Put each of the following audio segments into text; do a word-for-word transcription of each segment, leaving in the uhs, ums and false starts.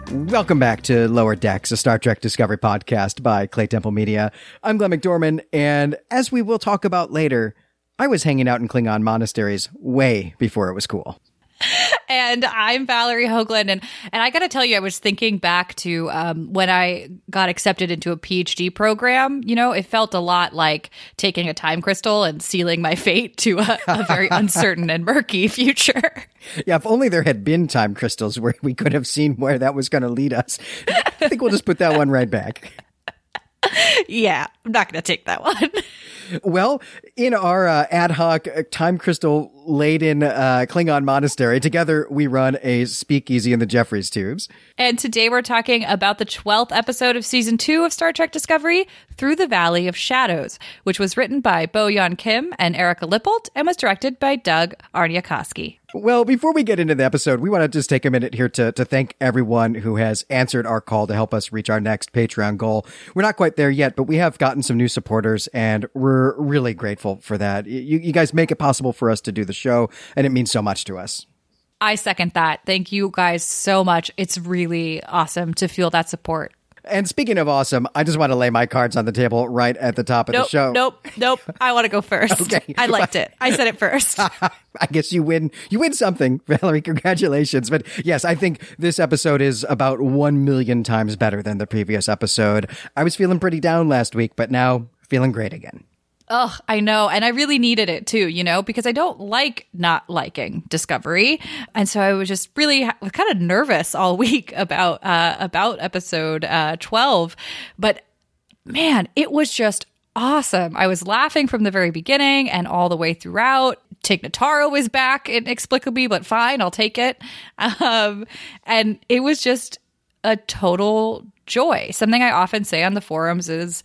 Welcome back to Lower Decks, a Star Trek Discovery podcast by Clay Temple Media. I'm Glenn McDorman, and as we will talk about later, I was hanging out in Klingon monasteries way before it was cool. And I'm Valerie Hoagland, and, and I got to tell you, I was thinking back to um, when I got accepted into a P H D program. You know, it felt a lot like taking a time crystal and sealing my fate to a, a very uncertain and murky future. Yeah, if only there had been time crystals where we could have seen where that was going to lead us. I think we'll just put that one right back. Yeah, I'm not going to take that one. Well, in our uh, ad hoc uh, time crystal laden uh, Klingon monastery, together we run a speakeasy in the Jeffries tubes. And today we're talking about the twelfth episode of season two of Star Trek Discovery, Through the Valley of Shadows, which was written by Bo-Yeon Kim and Erica Lippold and was directed by Doug Arniakowski. Well, before we get into the episode, we want to just take a minute here to, to thank everyone who has answered our call to help us reach our next Patreon goal. We're not quite there yet, but we have gotten some new supporters, and we're really grateful for that. You, you guys make it possible for us to do the show, and it means so much to us. I second that. Thank you guys so much. It's really awesome to feel that support. And speaking of awesome, I just want to lay my cards on the table right at the top of nope, the show. Nope, nope. I want to go first. Okay. I liked it. I said it first. I guess you win. You win something, Valerie. Congratulations. But yes, I think this episode is about one million times better than the previous episode. I was feeling pretty down last week, but now feeling great again. Oh, I know. And I really needed it too, you know, because I don't like not liking Discovery. And so I was just really ha- kind of nervous all week about, uh, about episode uh, twelve. But man, it was just awesome. I was laughing from the very beginning and all the way throughout. Tig Notaro was back inexplicably, but fine, I'll take it. Um, and it was just a total joy. Something I often say on the forums is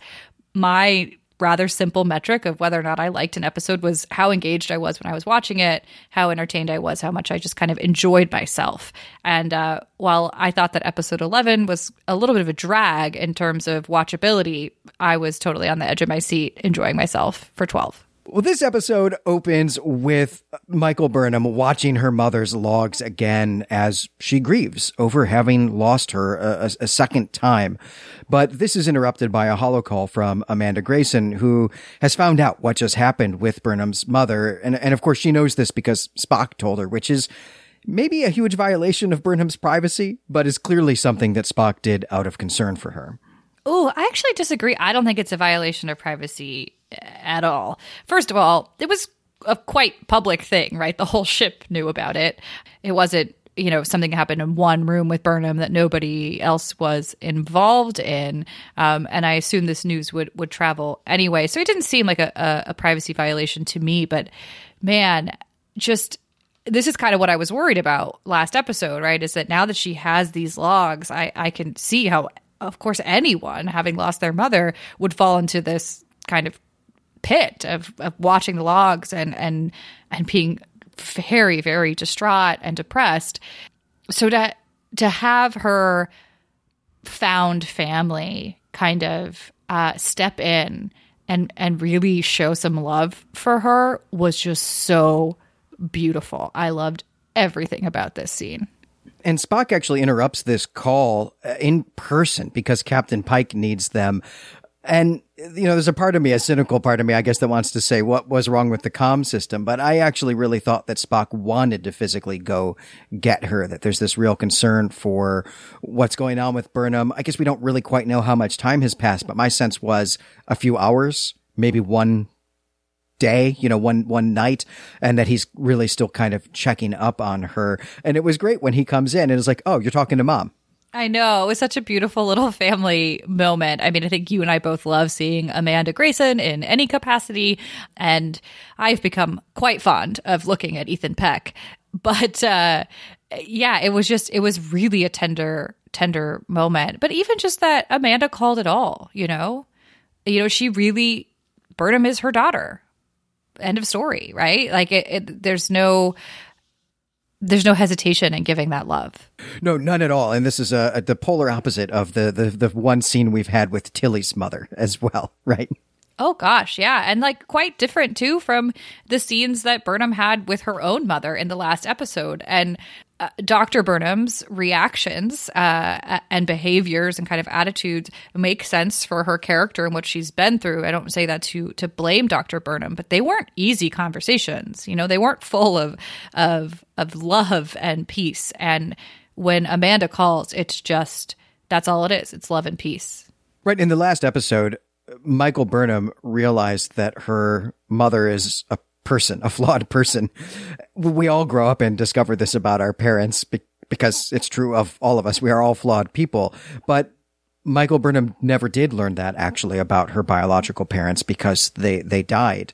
my rather simple metric of whether or not I liked an episode was how engaged I was when I was watching it, how entertained I was, how much I just kind of enjoyed myself. And uh, while I thought that episode eleven was a little bit of a drag in terms of watchability, I was totally on the edge of my seat enjoying myself for twelve. Well, this episode opens with Michael Burnham watching her mother's logs again as she grieves over having lost her a, a second time. But this is interrupted by a holocall from Amanda Grayson, who has found out what just happened with Burnham's mother. And, and of course, she knows this because Spock told her, which is maybe a huge violation of Burnham's privacy, but is clearly something that Spock did out of concern for her. Oh, I actually disagree. I don't think it's a violation of privacy at all. First of all, it was a quite public thing, right? The whole ship knew about it. It wasn't, you know, something that happened in one room with Burnham that nobody else was involved in. Um, and I assume this news would, would travel anyway. So it didn't seem like a, a, a privacy violation to me. But man, just this is kind of what I was worried about last episode, right? Is that now that she has these logs, I, I can see how, of course, anyone having lost their mother would fall into this kind of pit of, of watching the logs and, and, and being very, very distraught and depressed. So to, to have her found family kind of uh, step in and, and really show some love for her was just so beautiful. I loved everything about this scene. And Spock actually interrupts this call in person because Captain Pike needs them. And, you know, there's a part of me, a cynical part of me, I guess, that wants to say what was wrong with the comm system. But I actually really thought that Spock wanted to physically go get her, that there's this real concern for what's going on with Burnham. I guess we don't really quite know how much time has passed, but my sense was a few hours, maybe one day, you know, one, one night, and that he's really still kind of checking up on her. And it was great when he comes in and is like, oh, you're talking to Mom. I know. It was such a beautiful little family moment. I mean, I think you and I both love seeing Amanda Grayson in any capacity, and I've become quite fond of looking at Ethan Peck. But uh, yeah, it was just, it was really a tender, tender moment. But even just that Amanda called it all, you know? You know, she really, Burnham is her daughter. End of story, right? Like, it, it, there's no... There's no hesitation in giving that love. No, none at all. And this is a, a the polar opposite of the, the the one scene we've had with Tilly's mother as well, right? Oh, gosh. Yeah. And like quite different, too, from the scenes that Burnham had with her own mother in the last episode. And uh, Doctor Burnham's reactions uh, and behaviors and kind of attitudes make sense for her character and what she's been through. I don't say that to to blame Doctor Burnham, but they weren't easy conversations. You know, they weren't full of of of love and peace. And when Amanda calls, it's just, that's all it is. It's love and peace. Right. In the last episode, Michael Burnham realized that her mother is a person, a flawed person. We all grow up and discover this about our parents be- because it's true of all of us. We are all flawed people. But Michael Burnham never did learn that actually about her biological parents because they, they died.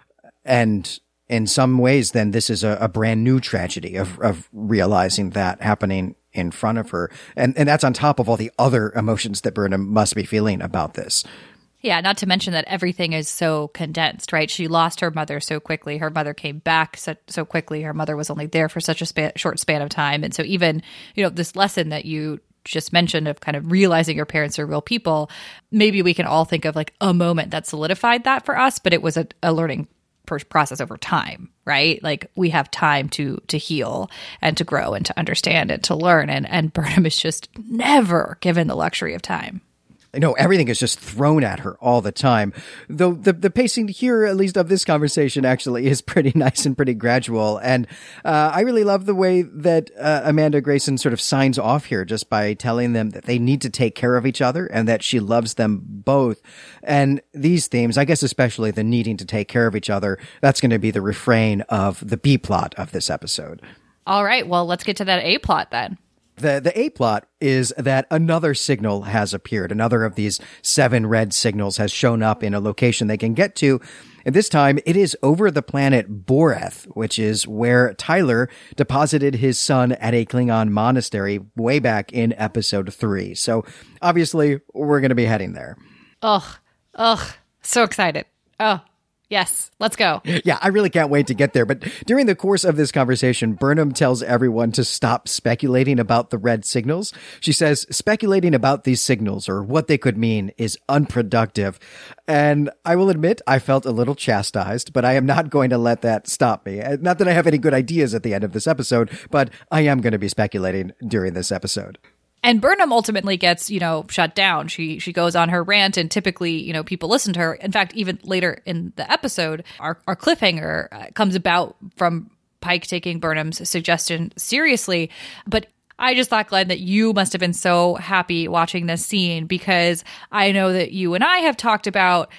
And in some ways, then this is a, a brand new tragedy of, of realizing that happening in front of her. And, and that's on top of all the other emotions that Burnham must be feeling about this. Yeah, not to mention that everything is so condensed, right? She lost her mother so quickly. Her mother came back so, so quickly. Her mother was only there for such a span, short span of time. And so even, you know, this lesson that you just mentioned of kind of realizing your parents are real people, maybe we can all think of like a moment that solidified that for us, but it was a, a learning per- process over time, right? Like we have time to to heal and to grow and to understand and to learn. And, and Burnham is just never given the luxury of time. No, everything is just thrown at her all the time. Though the, the pacing here, at least of this conversation, actually is pretty nice and pretty gradual. And uh, I really love the way that uh, Amanda Grayson sort of signs off here just by telling them that they need to take care of each other and that she loves them both. And these themes, I guess especially the needing to take care of each other, that's going to be the refrain of the B plot of this episode. All right, well, let's get to that A plot then. The the A plot is that another signal has appeared. Another of these seven red signals has shown up in a location they can get to. And this time it is over the planet Boreth, which is where Tyler deposited his son at a Klingon monastery way back in episode three. So obviously we're going to be heading there. Ugh. Ugh. So excited. Oh. Yes, let's go. Yeah, I really can't wait to get there. But during the course of this conversation, Burnham tells everyone to stop speculating about the red signals. She says speculating about these signals or what they could mean is unproductive. And I will admit I felt a little chastised, but I am not going to let that stop me. Not that I have any good ideas at the end of this episode, but I am going to be speculating during this episode. And Burnham ultimately gets, you know, shut down. She she goes on her rant, and typically, you know, people listen to her. In fact, even later in the episode, our, our cliffhanger uh, comes about from Pike taking Burnham's suggestion seriously. But I just thought, Glenn, that you must have been so happy watching this scene because I know that you and I have talked about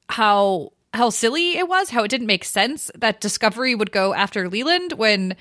how how silly it was, how it didn't make sense that Discovery would go after Leland when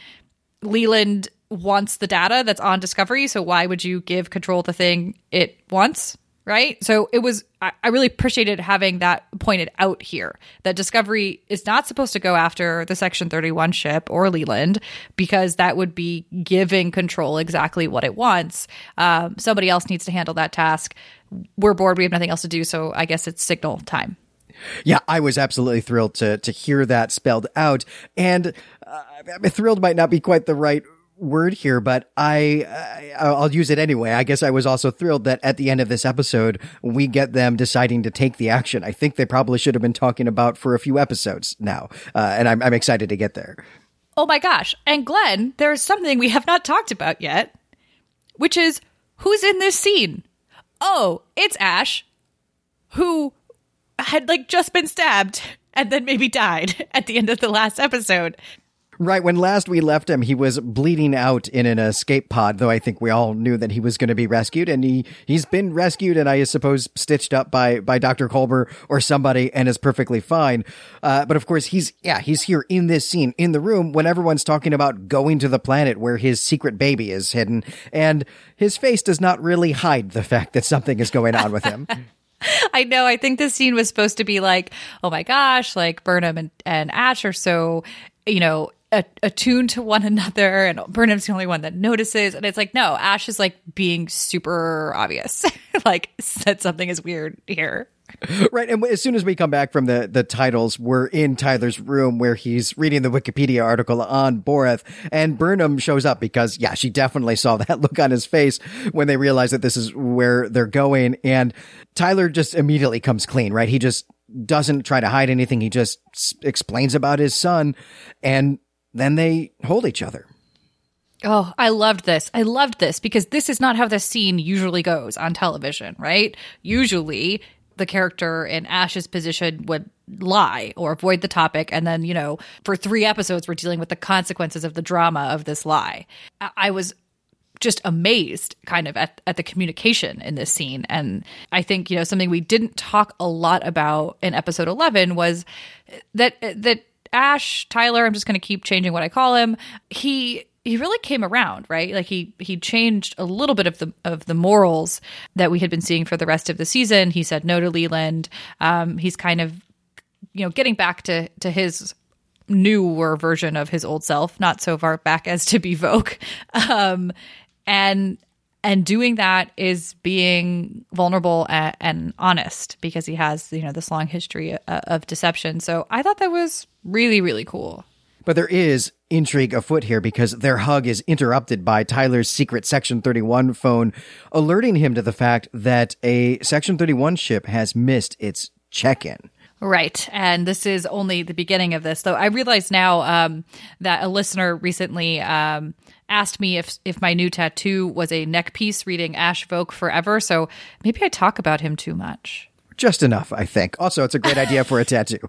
Leland wants the data that's on Discovery, so why would you give control the thing it wants, right? So it was, I, I really appreciated having that pointed out here, that Discovery is not supposed to go after the Section thirty-one ship or Leland, because that would be giving control exactly what it wants. Um, somebody else needs to handle that task. We're bored, we have nothing else to do, so I guess it's signal time. Yeah, I was absolutely thrilled to to hear that spelled out. And uh, thrilled might not be quite the right word here, but I, I I'll use it anyway. I guess I was also thrilled that at the end of this episode, we get them deciding to take the action. I think they probably should have been talking about for a few episodes now. Uh, and I'm, I'm excited to get there. Oh my gosh. And Glenn, there's something we have not talked about yet, which is who's in this scene? Oh, it's Ash, who had like just been stabbed and then maybe died at the end of the last episode. Right. When last we left him, he was bleeding out in an escape pod, though I think we all knew that he was going to be rescued. And he, he's been rescued and I suppose stitched up by, by Doctor Culber or somebody and is perfectly fine. Uh, but of course, he's, yeah, he's here in this scene in the room when everyone's talking about going to the planet where his secret baby is hidden. And his face does not really hide the fact that something is going on with him. I know. I think this scene was supposed to be like, oh my gosh, like Burnham and, and Ash are so, you know, attuned to one another, and Burnham's the only one that notices. And it's like, no, Ash is like being super obvious, like that something is weird here. Right. And as soon as we come back from the, the titles, we're in Tyler's room where he's reading the Wikipedia article on Boreth, and Burnham shows up because, yeah, she definitely saw that look on his face when they realize that this is where they're going. And Tyler just immediately comes clean, right? He just doesn't try to hide anything. He just s- explains about his son, and then they hold each other. Oh, I loved this. I loved this because this is not how the scene usually goes on television, right? Usually the character in Ash's position would lie or avoid the topic. And then, you know, for three episodes, we're dealing with the consequences of the drama of this lie. I, I was just amazed kind of at, at the communication in this scene. And I think, you know, something we didn't talk a lot about in episode eleven was that, that Ash, Tyler, I'm just going to keep changing what I call him. He, he really came around, right? Like he, he changed a little bit of the, of the morals that we had been seeing for the rest of the season. He said no to Leland. Um, he's kind of, you know, getting back to, to his newer version of his old self, not so far back as to be Vogue. Um, and, and doing that is being vulnerable and, and honest because he has, you know, this long history of, of deception. So I thought that was really, really cool. But there is intrigue afoot here because their hug is interrupted by Tyler's secret Section thirty-one phone, alerting him to the fact that a Section thirty-one ship has missed its check-in. Right. And this is only the beginning of this, though. I realize now um, that a listener recently um, asked me if if my new tattoo was a neck piece reading Ash Vogue Forever. So maybe I talk about him too much. Just enough, I think. Also, it's a great idea for a tattoo.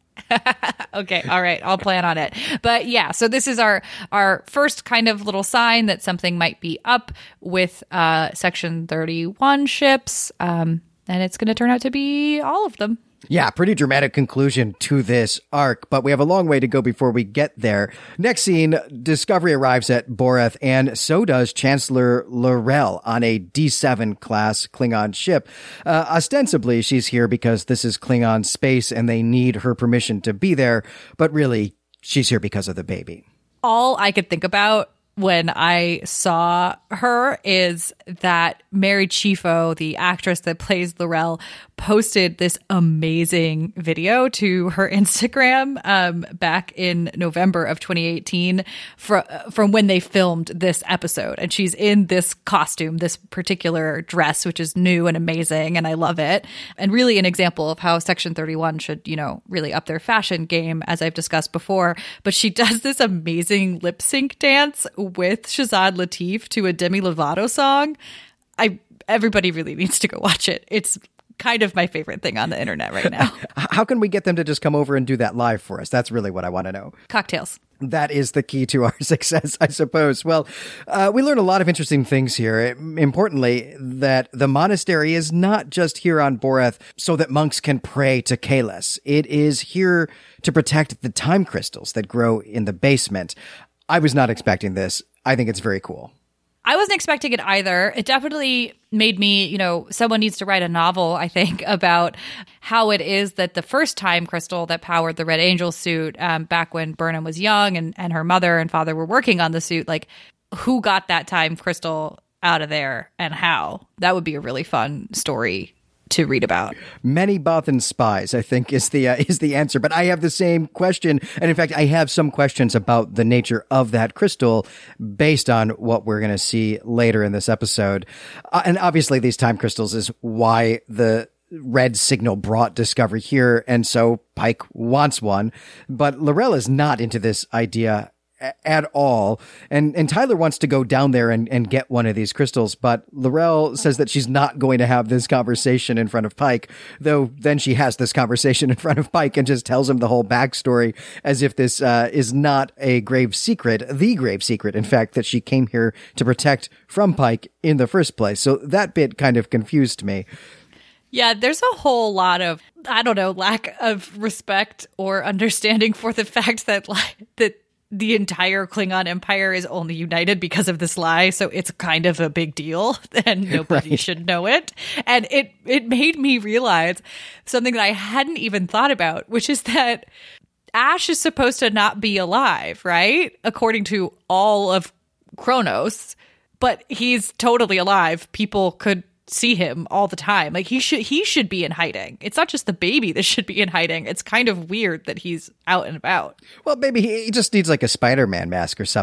Okay. All right. I'll plan on it. But yeah, so this is our our first kind of little sign that something might be up with uh, Section thirty-one ships. Um, and it's going to turn out to be all of them. Yeah, pretty dramatic conclusion to this arc, but we have a long way to go before we get there. Next scene, Discovery arrives at Boreth, and so does Chancellor L'Rell on a D seven class Klingon ship. Uh, ostensibly, she's here because this is Klingon space and they need her permission to be there, but really, she's here because of the baby. All I could think about when I saw her is that Mary Chieffo, the actress that plays L'Rell, posted this amazing video to her Instagram um, back in November of twenty eighteen from, from when they filmed this episode. And she's in this costume, this particular dress, which is new and amazing. And I love it. And really an example of how Section thirty-one should, you know, really up their fashion game, as I've discussed before. But she does this amazing lip sync dance with Shazad Latif to a Demi Lovato song. I everybody really needs to go watch it. It's kind of my favorite thing on the internet right now. How can we get them to just come over and do that live for us? That's really what I want to know. Cocktails. That is the key to our success, I suppose. Well, uh, we learn a lot of interesting things here. Importantly, that the monastery is not just here on Boreth so that monks can pray to Kahless. It is here to protect the time crystals that grow in the basement. I was not expecting this. I think it's very cool. I wasn't expecting it either. It definitely made me, you know, someone needs to write a novel, I think, about how it is that the first time crystal that powered the Red Angel suit um, back when Burnham was young and, and her mother and father were working on the suit, like who got that time crystal out of there and how? That would be a really fun story to read about. Many Bothan spies, I think, is the uh, is the answer. But I have the same question. And in fact, I have some questions about the nature of that crystal based on what we're going to see later in this episode. Uh, and obviously, these time crystals is why the red signal brought Discovery here. And so Pike wants one. But L'Rell is not into this idea at all. And and Tyler wants to go down there and, and get one of these crystals, but L'Rell says that she's not going to have this conversation in front of Pike, though then she has this conversation in front of Pike and just tells him the whole backstory as if this uh, is not a grave secret, the grave secret, in fact, that she came here to protect from Pike in the first place. So that bit kind of confused me. Yeah, there's a whole lot of, I don't know, lack of respect or understanding for the fact that like, that the entire Klingon Empire is only united because of this lie, so it's kind of a big deal, and nobody right. should know it. And it it made me realize something that I hadn't even thought about, which is that Ash is supposed to not be alive, right? According to all of Kronos, but he's totally alive. People could see him all the time. Like he should he should be in hiding. It's not just the baby that should be in hiding. It's kind of weird that he's out and about. Well, maybe he just needs like a Spider-Man mask or something.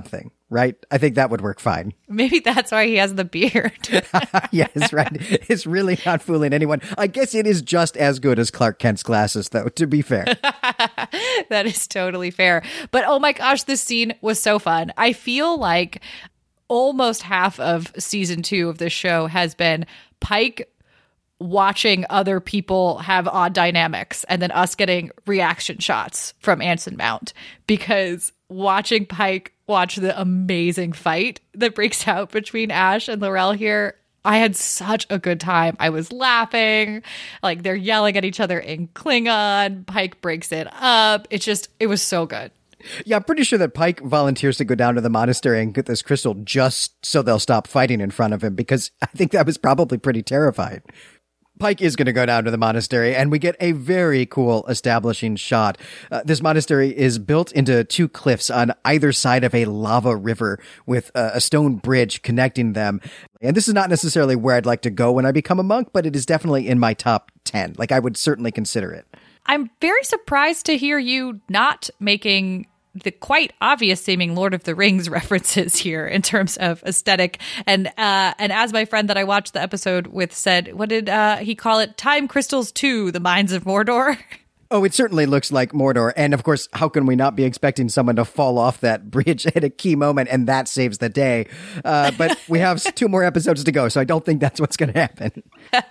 right? I think that would work fine. Maybe that's why he has the beard. Yes, right. It's really not fooling anyone. I guess it is just as good as Clark Kent's glasses, though, to be fair. That is totally fair. But oh my gosh, this scene was so fun. I feel like almost half of season two of this show has been Pike watching other people have odd dynamics and then us getting reaction shots from Anson Mount, because watching Pike watch the amazing fight that breaks out between Ash and L'Rell here, I had such a good time. I was laughing, like they're yelling at each other in Klingon. Pike breaks it up. It's just, it was so good. Yeah, I'm pretty sure that Pike volunteers to go down to the monastery and get this crystal just so they'll stop fighting in front of him, because I think that was probably pretty terrifying. Pike is going to go down to the monastery, and we get a very cool establishing shot. Uh, this monastery is built into two cliffs on either side of a lava river with uh, a stone bridge connecting them. And this is not necessarily where I'd like to go when I become a monk, but it is definitely in my top ten. Like, I would certainly consider it. I'm very surprised to hear you not making the quite obvious seeming Lord of the Rings references here in terms of aesthetic. And uh, and as my friend that I watched the episode with said, what did uh, he call it? Time Crystals two, The Mines of Mordor. Oh, it certainly looks like Mordor. And of course, how can we not be expecting someone to fall off that bridge at a key moment, and that saves the day? Uh, but we have two more episodes to go, so I don't think that's what's going to happen.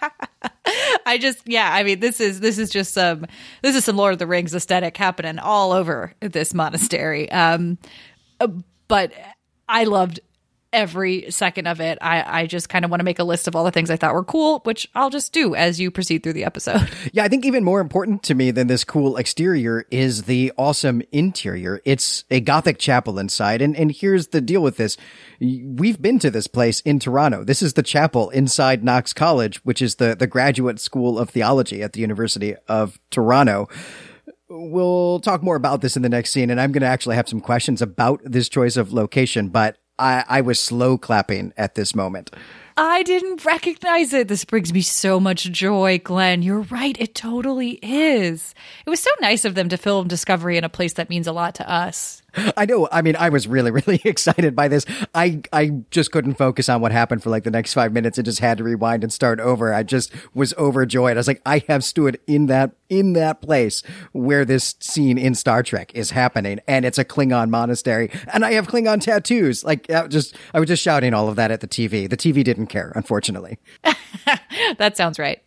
I just, yeah, I mean, this is this is just some this is some Lord of the Rings aesthetic happening all over this monastery. Um, but I loved every second of it. I, I just kind of want to make a list of all the things I thought were cool, which I'll just do as you proceed through the episode. Yeah, I think even more important to me than this cool exterior is the awesome interior. It's a Gothic chapel inside, and, and here's the deal with this. We've been to this place in Toronto. This is the chapel inside Knox College, which is the, the graduate school of theology at the University of Toronto. We'll talk more about this in the next scene, and I'm going to actually have some questions about this choice of location, but I, I was slow clapping at this moment. I didn't recognize it. This brings me so much joy, Glenn. You're right. It totally is. It was so nice of them to film Discovery in a place that means a lot to us. I know. I mean, I was really, really excited by this. I, I just couldn't focus on what happened for like the next five minutes. I just had to rewind and start over. I just was overjoyed. I was like, I have stood in that, in that place where this scene in Star Trek is happening, and it's a Klingon monastery, and I have Klingon tattoos. Like, I just, I was just shouting all of that at the T V. The T V didn't care, unfortunately. That sounds right.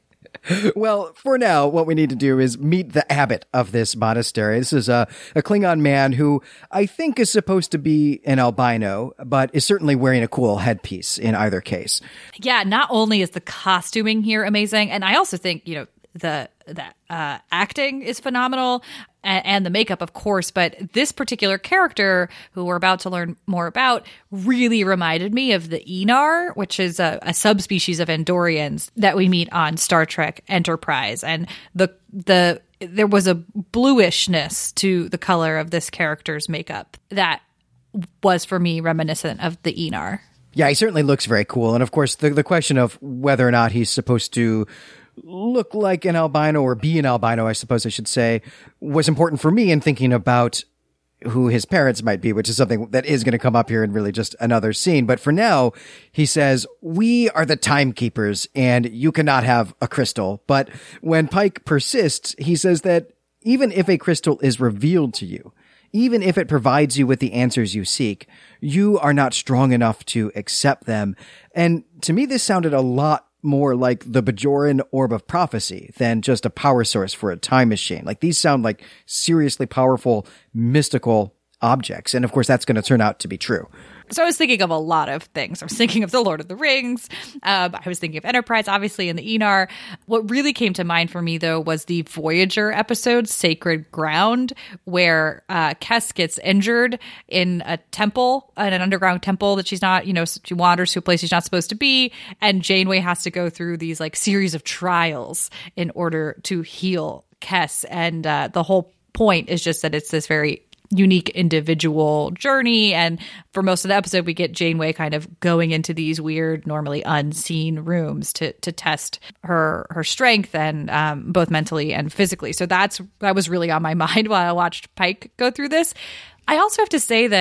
Well, for now, what we need to do is meet the abbot of this monastery. This is a, a Klingon man who I think is supposed to be an albino, but is certainly wearing a cool headpiece in either case. Yeah, not only is the costuming here amazing, and I also think, you know, the the uh, acting is phenomenal, and, and the makeup, of course. But this particular character, who we're about to learn more about, really reminded me of the Enar, which is a, a subspecies of Andorians that we meet on Star Trek Enterprise. And the the there was a bluishness to the color of this character's makeup that was, for me, reminiscent of the Enar. Yeah, he certainly looks very cool. And of course, the the question of whether or not he's supposed to look like an albino or be an albino, I suppose I should say, was important for me in thinking about who his parents might be, which is something that is going to come up here in really just another scene. But for now, he says, we are the timekeepers and you cannot have a crystal. But when Pike persists, he says that even if a crystal is revealed to you, even if it provides you with the answers you seek, you are not strong enough to accept them. And to me, this sounded a lot more like the Bajoran Orb of Prophecy than just a power source for a time machine. Like, these sound like seriously powerful, mystical objects. And of course, that's going to turn out to be true. So I was thinking of a lot of things. I was thinking of The Lord of the Rings. Um, I was thinking of Enterprise, obviously, and the Enar. What really came to mind for me, though, was the Voyager episode, Sacred Ground, where uh, Kes gets injured in a temple, in an underground temple that she's not, you know, she wanders to a place she's not supposed to be. And Janeway has to go through these like series of trials in order to heal Kes. And uh, the whole point is just that it's this very unique individual journey, and for most of the episode we get Janeway kind of going into these weird, normally unseen rooms to to test her her strength, and um, both mentally and physically. So that's that was really on my mind while I watched Pike go through this. I also have to say that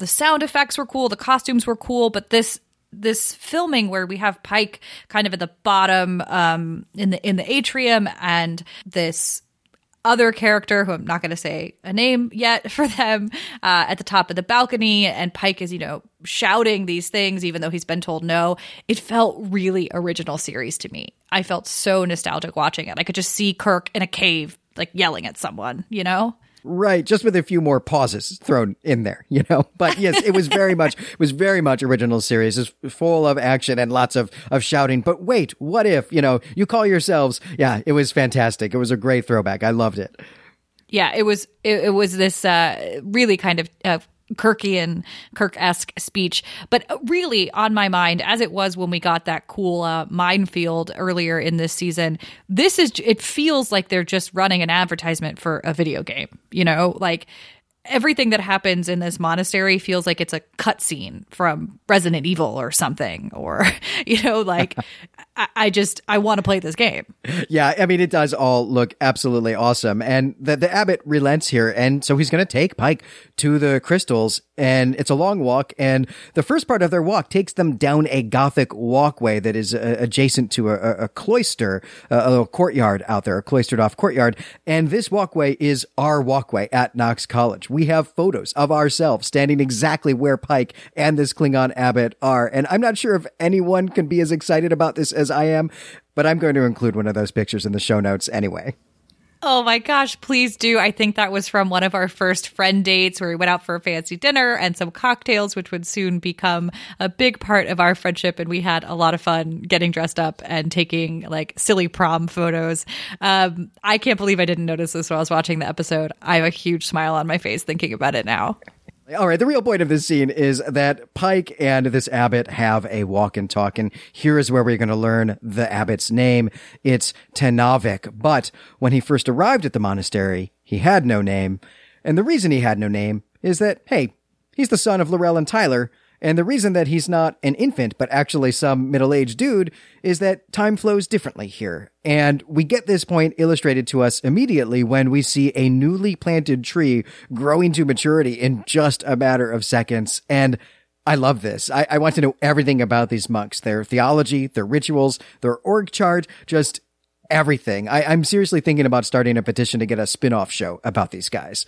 the sound effects were cool, the costumes were cool, but this this filming where we have Pike kind of at the bottom um, in the in the atrium, and this other character who I'm not going to say a name yet for them uh, at the top of the balcony, and Pike is, you know, shouting these things even though he's been told no. It felt really original series to me. I felt so nostalgic watching it. I could just see Kirk in a cave, like yelling at someone, you know? Right, just with a few more pauses thrown in there, you know. But yes, it was very much it was very much original series. It's full of action and lots of of shouting. But wait, what if, you know, you call yourselves? Yeah, it was fantastic. It was a great throwback. I loved it. Yeah, it was it, it was this uh, really kind of uh, Kirkian, Kirk-esque speech, but really on my mind, as it was when we got that cool uh, minefield earlier in this season. This is, it feels like they're just running an advertisement for a video game, you know, like everything that happens in this monastery feels like it's a cutscene from Resident Evil or something, or, you know, like I, I just, I want to play this game. Yeah, I mean, it does all look absolutely awesome. And the, the abbot relents here. And so he's going to take Pike to the crystals, and it's a long walk. And the first part of their walk takes them down a Gothic walkway that is uh, adjacent to a, a cloister, uh, a little courtyard out there, a cloistered off courtyard. And this walkway is our walkway at Knox College. We have photos of ourselves standing exactly where Pike and this Klingon abbot are. And I'm not sure if anyone can be as excited about this as I am, but I'm going to include one of those pictures in the show notes anyway. Oh my gosh, please do. I think that was from one of our first friend dates where we went out for a fancy dinner and some cocktails, which would soon become a big part of our friendship. And we had a lot of fun getting dressed up and taking like silly prom photos. Um, I can't believe I didn't notice this while I was watching the episode. I have a huge smile on my face thinking about it now. All right, the real point of this scene is that Pike and this abbot have a walk and talk, and here is where we're going to learn the abbot's name. It's Tenavik, but when he first arrived at the monastery, he had no name, and the reason he had no name is that, hey, he's the son of Laurel and Tyler, and the reason that he's not an infant, but actually some middle-aged dude, is that time flows differently here. And we get this point illustrated to us immediately when we see a newly planted tree growing to maturity in just a matter of seconds. And I love this. I, I want to know everything about these monks, their theology, their rituals, their org chart, just everything. I, I'm seriously thinking about starting a petition to get a spin-off show about these guys.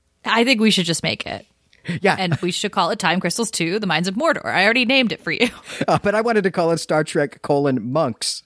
I think we should just make it. Yeah. And we should call it Time Crystals two, The Mines of Mordor. I already named it for you. Uh, but I wanted to call it Star Trek colon monks.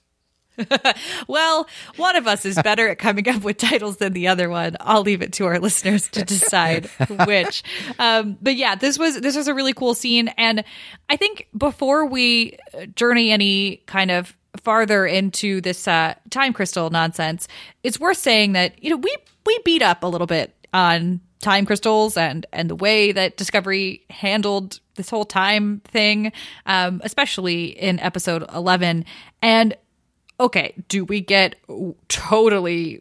Well, one of us is better at coming up with titles than the other one. I'll leave it to our listeners to decide which. Um, but yeah, this was this was a really cool scene. And I think before we journey any kind of farther into this uh, time crystal nonsense, it's worth saying that, you know, we we beat up a little bit on time crystals and and the way that Discovery handled this whole time thing, um, especially in episode eleven. And okay, do we get totally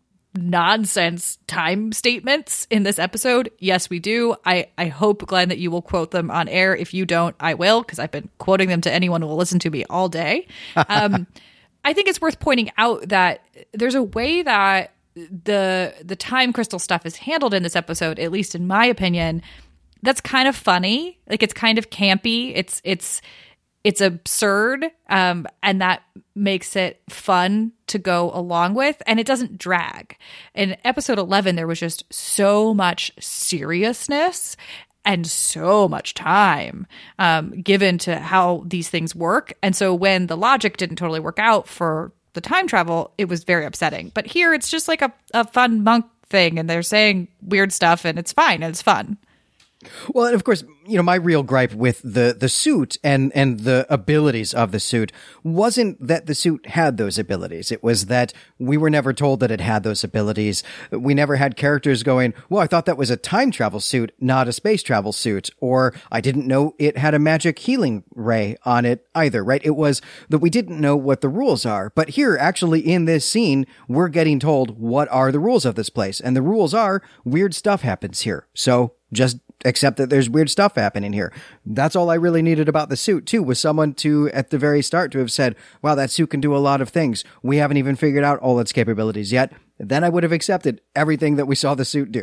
nonsense time statements in this episode? Yes, we do. I, I hope, Glenn, that you will quote them on air. If you don't, I will, because I've been quoting them to anyone who will listen to me all day. Um, I think it's worth pointing out that there's a way that the the time crystal stuff is handled in this episode, at least in my opinion, that's kind of funny. Like, it's kind of campy. It's it's it's absurd, um, and that makes it fun to go along with, and it doesn't drag. In episode eleven, there was just so much seriousness and so much time um, given to how these things work. And so when the logic didn't totally work out for the time travel, it was very upsetting. But here it's just like a, a fun monk thing, and they're saying weird stuff, and it's fine, and it's fun. Well, and of course, you know, my real gripe with the, the suit and, and the abilities of the suit wasn't that the suit had those abilities. It was that we were never told that it had those abilities. We never had characters going, well, I thought that was a time travel suit, not a space travel suit. Or I didn't know it had a magic healing ray on it either, right? It was that we didn't know what the rules are. But here, actually, in this scene, we're getting told what are the rules of this place. And the rules are weird stuff happens here. So just accept that there's weird stuff happening here. That's all I really needed about the suit, too, was someone to, at the very start, to have said, wow, that suit can do a lot of things. We haven't even figured out all its capabilities yet. Then I would have accepted everything that we saw the suit do.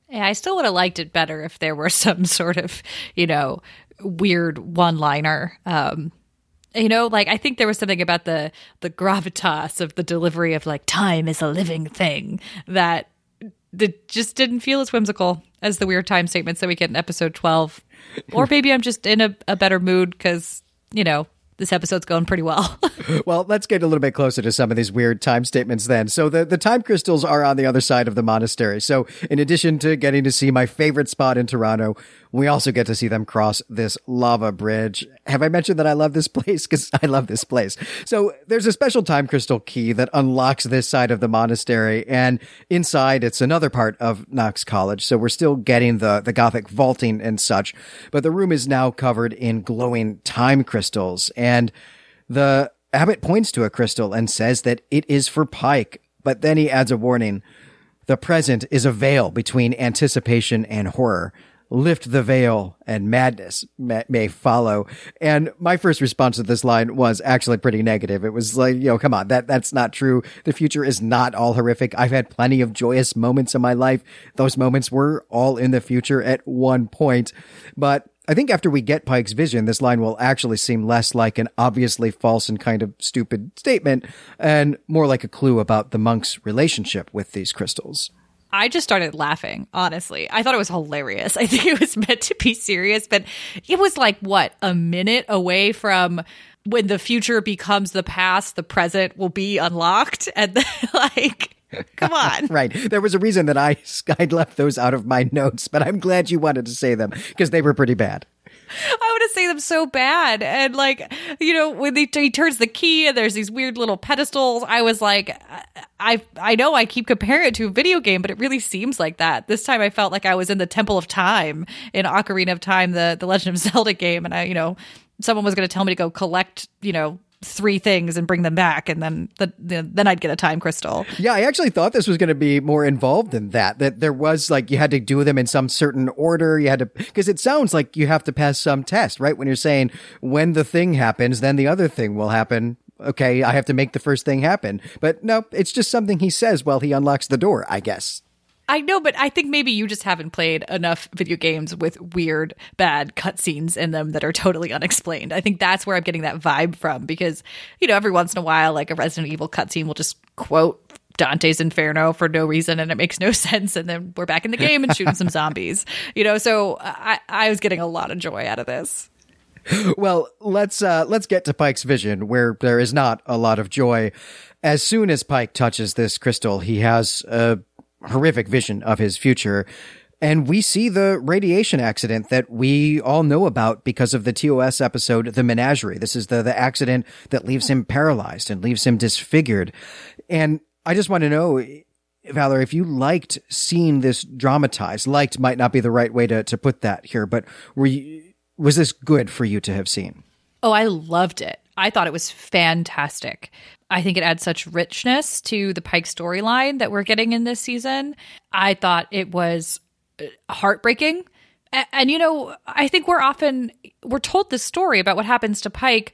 Yeah, I still would have liked it better if there were some sort of, you know, weird one-liner. Um, you know, like I think there was something about the the gravitas of the delivery of like time is a living thing that that just didn't feel as whimsical as the weird time statements that we get in episode twelve. Or maybe I'm just in a, a better mood because, you know, this episode's going pretty well. Well, let's get a little bit closer to some of these weird time statements then. So the, the time crystals are on the other side of the monastery. So in addition to getting to see my favorite spot in Toronto, we also get to see them cross this lava bridge. Have I mentioned that I love this place? Because I love this place. So there's a special time crystal key that unlocks this side of the monastery. And inside, it's another part of Knox College. So we're still getting the, the Gothic vaulting and such. But the room is now covered in glowing time crystals. And the abbot points to a crystal and says that it is for Pike. But then he adds a warning. The present is a veil between anticipation and horror. Lift the veil and madness may, may follow. And my first response to this line was actually pretty negative. It was like, you know, come on, that that's not true. The future is not all horrific. I've had plenty of joyous moments in my life. Those moments were all in the future at one point. But I think after we get Pike's vision, this line will actually seem less like an obviously false and kind of stupid statement and more like a clue about the monk's relationship with these crystals. I just started laughing, honestly. I thought it was hilarious. I think it was meant to be serious, but it was like, what, a minute away from when the future becomes the past, the present will be unlocked. And then, like, come on. Right. There was a reason that I, I left those out of my notes, but I'm glad you wanted to say them because they were pretty bad. I want to say them so bad. And like, you know, when he, he turns the key and there's these weird little pedestals, I was like, I I know I keep comparing it to a video game, but it really seems like that. This time I felt like I was in the Temple of Time in Ocarina of Time, the, the Legend of Zelda game. And I, you know, someone was going to tell me to go collect, you know, three things and bring them back, and then the, the, then I'd get a time crystal. Yeah, I actually thought this was going to be more involved than that, that there was like you had to do them in some certain order. You had to, because it sounds like you have to pass some test, right? When you're saying when the thing happens, then the other thing will happen. Okay, I have to make the first thing happen. But no, it's just something he says while he unlocks the door, I guess. I know, but I think maybe you just haven't played enough video games with weird, bad cutscenes in them that are totally unexplained. I think that's where I'm getting that vibe from because, you know, every once in a while, like a Resident Evil cutscene will just quote Dante's Inferno for no reason and it makes no sense. And then we're back in the game and shooting some zombies, you know, so I, I was getting a lot of joy out of this. Well, let's uh, let's get to Pike's vision, where there is not a lot of joy. As soon as Pike touches this crystal, he has a horrific vision of his future. And we see the radiation accident that we all know about because of the T O S episode, The Menagerie. This is the, the accident that leaves him paralyzed and leaves him disfigured. And I just want to know, Valerie, if you liked seeing this dramatized, liked might not be the right way to, to put that here, but were you, was this good for you to have seen? Oh, I loved it. I thought it was fantastic. I think it adds such richness to the Pike storyline that we're getting in this season. I thought it was heartbreaking. And, and, you know, I think we're often, we're told this story about what happens to Pike,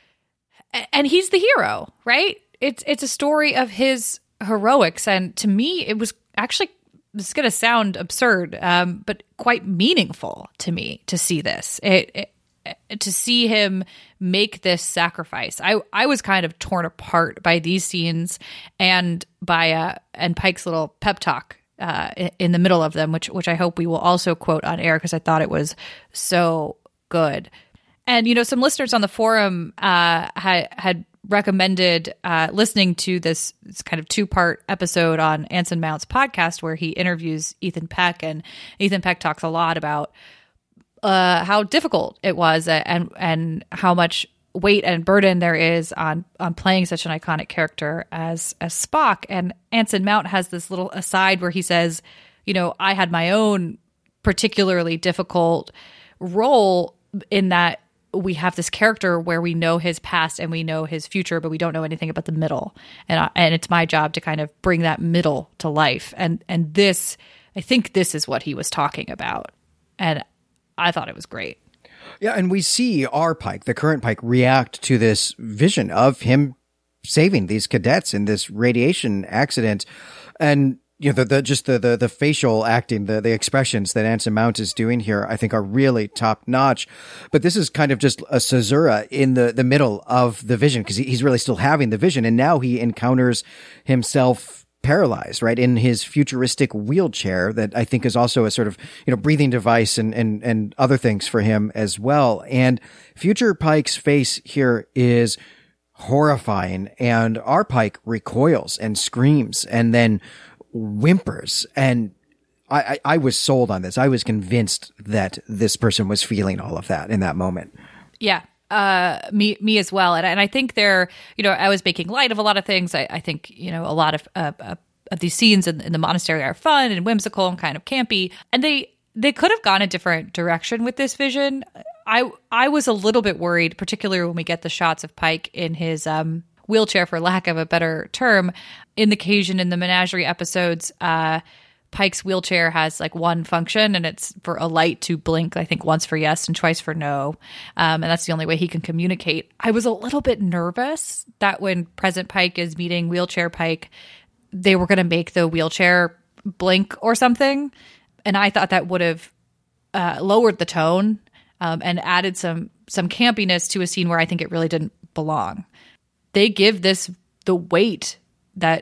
and he's the hero, right? It's, it's a story of his heroics. And to me, it was actually, this is going to sound absurd, um, but quite meaningful to me to see this. It, it to see him make this sacrifice. I, I was kind of torn apart by these scenes and by uh, and Pike's little pep talk uh, in, in the middle of them, which which I hope we will also quote on air because I thought it was so good. And you know, some listeners on the forum uh, had had recommended uh, listening to this, this kind of two part episode on Anson Mount's podcast where he interviews Ethan Peck, and Ethan Peck talks a lot about Uh, how difficult it was and and how much weight and burden there is on on playing such an iconic character as as Spock. And Anson Mount has this little aside where he says, you know, I had my own particularly difficult role in that we have this character where we know his past and we know his future, but we don't know anything about the middle. And I, and it's my job to kind of bring that middle to life. And and this, I think this is what he was talking about. And I thought it was great. Yeah, and we see our Pike, the current Pike, react to this vision of him saving these cadets in this radiation accident. And you know, the, the just the, the the facial acting, the the expressions that Anson Mount is doing here, I think are really top notch. But this is kind of just a caesura in the, the middle of the vision, because he, he's really still having the vision, and now he encounters himself paralyzed, right, in his futuristic wheelchair that I think is also a sort of, you know, breathing device and and and other things for him as well. And future Pike's face here is horrifying, and our Pike recoils and screams and then whimpers, and I, I, I was sold on this. I was convinced that this person was feeling all of that in that moment. Yeah, uh, me me as well. And, and I think they're, you know, I was making light of a lot of things. I, I think, you know, a lot of uh, uh, of these scenes in, in the monastery are fun and whimsical and kind of campy. And they they could have gone a different direction with this vision. I I was a little bit worried, particularly when we get the shots of Pike in his um. wheelchair, for lack of a better term. In the Cajun, in the Menagerie episodes, uh, Pike's wheelchair has like one function, and it's for a light to blink, I think once for yes and twice for no. Um, and that's the only way he can communicate. I was a little bit nervous that when present Pike is meeting wheelchair Pike, they were going to make the wheelchair blink or something. And I thought that would have uh, lowered the tone um, and added some some campiness to a scene where I think it really didn't belong. They give this the weight that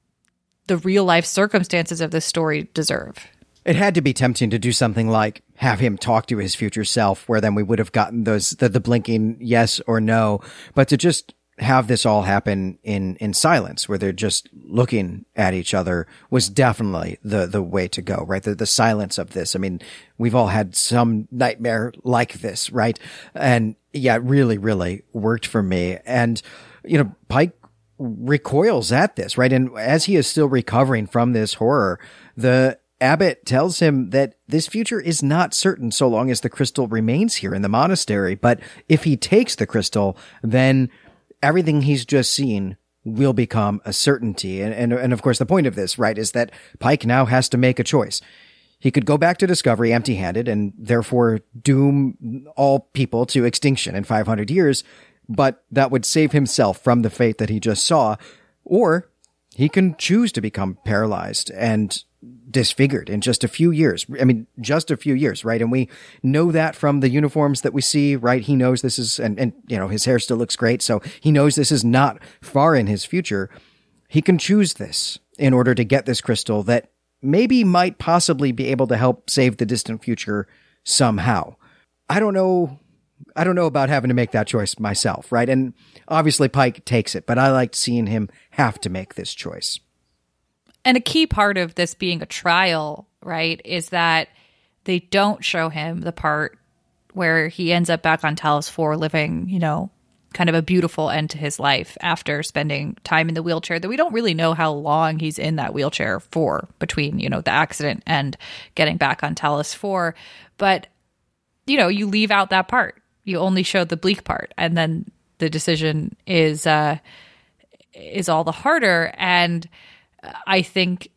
the real life circumstances of this story deserve. It had to be tempting to do something like have him talk to his future self, where then we would have gotten those the, the blinking yes or no. But to just have this all happen in, in silence, where they're just looking at each other, was definitely the, the way to go, right? The, the silence of this. I mean, we've all had some nightmare like this, right? And yeah, it really, really worked for me. And you know, Pike recoils at this, right? And as he is still recovering from this horror, the abbot tells him that this future is not certain so long as the crystal remains here in the monastery. But if he takes the crystal, then everything he's just seen will become a certainty. And, and, and of course, the point of this, right, is that Pike now has to make a choice. He could go back to Discovery empty-handed and therefore doom all people to extinction in five hundred years, but that would save himself from the fate that he just saw. Or he can choose to become paralyzed and disfigured in just a few years. I mean, just a few years, right? And we know that from the uniforms that we see, right? He knows this is, and, and, you know, his hair still looks great. So he knows this is not far in his future. He can choose this in order to get this crystal that maybe might possibly be able to help save the distant future somehow. I don't know. I don't know about having to make that choice myself, right? And obviously Pike takes it, but I liked seeing him have to make this choice. And a key part of this being a trial, right, is that they don't show him the part where he ends up back on Talos four living, you know, kind of a beautiful end to his life after spending time in the wheelchair that we don't really know how long he's in that wheelchair for between, you know, the accident and getting back on Talos four. But, you know, you leave out that part. You only show the bleak part, and then the decision is uh, is all the harder. And I think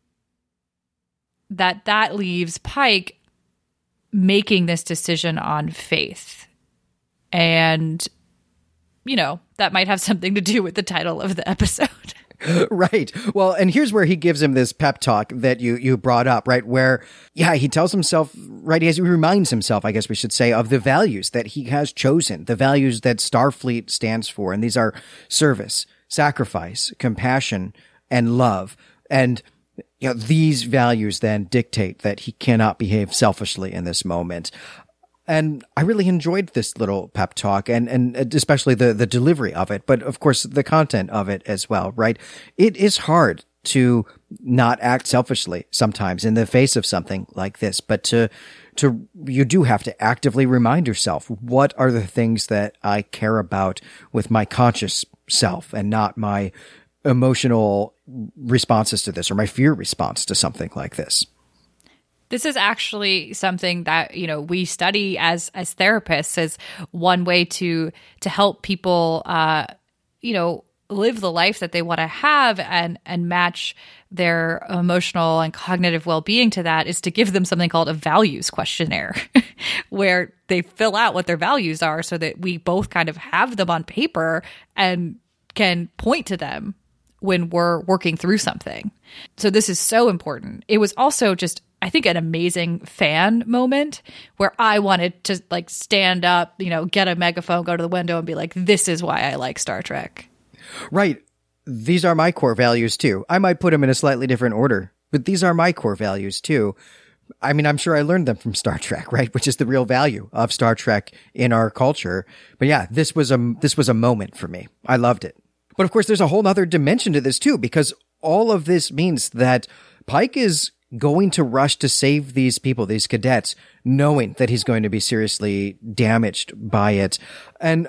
that that leaves Pike making this decision on faith. And, you know, that might have something to do with the title of the episode. Right. Well, and here's where he gives him this pep talk that you, you brought up, right? Where, yeah, he tells himself, right, he reminds himself, I guess we should say, of the values that he has chosen, the values that Starfleet stands for. And these are service, sacrifice, compassion, and love. And, you know, these values then dictate that he cannot behave selfishly in this moment. And I really enjoyed this little pep talk, and, and especially the, the delivery of it, but of course the content of it as well, right? It is hard to not act selfishly sometimes in the face of something like this, but to, to, you do have to actively remind yourself, what are the things that I care about with my conscious self and not my emotional responses to this or my fear response to something like this. This is actually something that, you know, we study as as therapists as one way to to help people, uh, you know, live the life that they want to have and and match their emotional and cognitive well-being to that, is to give them something called a values questionnaire, where they fill out what their values are so that we both kind of have them on paper and can point to them when we're working through something. So this is so important. It was also just, I think, an amazing fan moment where I wanted to like stand up, you know, get a megaphone, go to the window and be like, this is why I like Star Trek. Right. These are my core values too. I might put them in a slightly different order, but these are my core values too. I mean, I'm sure I learned them from Star Trek, right? Which is the real value of Star Trek in our culture. But yeah, this was a, this was a moment for me. I loved it. But of course, there's a whole other dimension to this too, because all of this means that Pike is going to rush to save these people, these cadets, knowing that he's going to be seriously damaged by it. And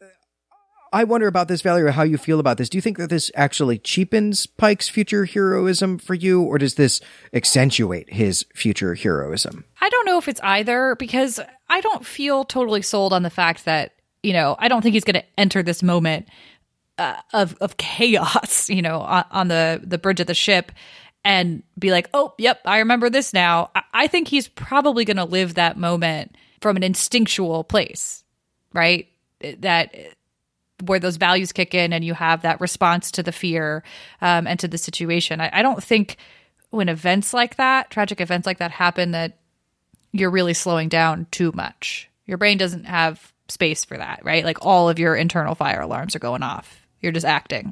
I wonder about this, Valerie, how you feel about this. Do you think that this actually cheapens Pike's future heroism for you, or does this accentuate his future heroism? I don't know if it's either, because I don't feel totally sold on the fact that, you know, I don't think he's going to enter this moment uh, of of chaos, you know, on, on the, the bridge of the ship and be like, oh, yep, I remember this now. I, I think he's probably going to live that moment from an instinctual place, right? That where those values kick in and you have that response to the fear um, and to the situation. I, I don't think when events like that, tragic events like that happen, that you're really slowing down too much. Your brain doesn't have space for that, right? Like all of your internal fire alarms are going off. You're just acting.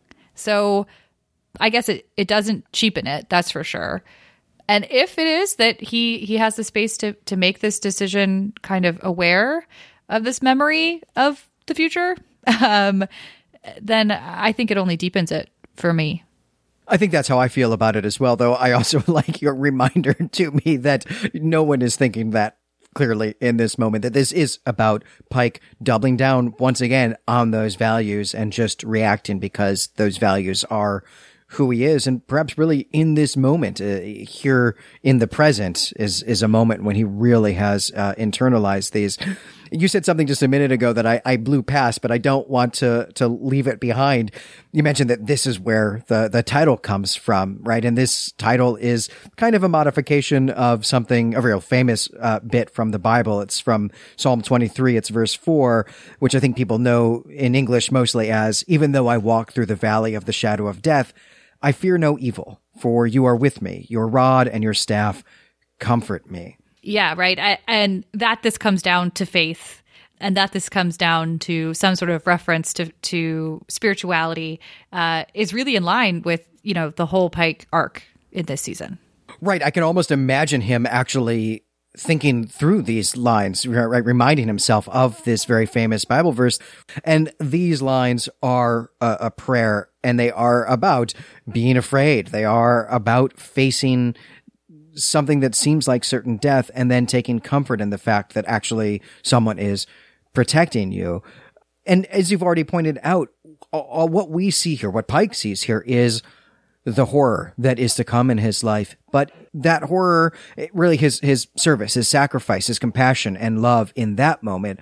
So I guess it, it doesn't cheapen it, that's for sure. And if it is that he he has the space to to make this decision kind of aware of this memory of the future, um, then I think it only deepens it for me. I think that's how I feel about it as well, though. I also like your reminder to me that no one is thinking that clearly in this moment, that this is about Pike doubling down once again on those values and just reacting because those values are who he is. And perhaps really in this moment, uh, here in the present is, is a moment when he really has uh, internalized these. You said something just a minute ago that I, I blew past, but I don't want to, to leave it behind. You mentioned that this is where the, the title comes from, right? And this title is kind of a modification of something, a real famous uh, bit from the Bible. It's from Psalm twenty-three. It's verse four, which I think people know in English mostly as, even though I walk through the valley of the shadow of death, I fear no evil, for you are with me. Your rod and your staff comfort me. Yeah, right. I, and that this comes down to faith, and that this comes down to some sort of reference to to spirituality uh, is really in line with, you know, the whole Pike arc in this season. Right. I can almost imagine him actually thinking through these lines, right, reminding himself of this very famous Bible verse. And these lines are a, a prayer, and they are about being afraid. They are about facing something that seems like certain death and then taking comfort in the fact that actually someone is protecting you. And as you've already pointed out, all, what we see here, what Pike sees here, is the horror that is to come in his life. But that horror, really his, his service, his sacrifice, his compassion and love in that moment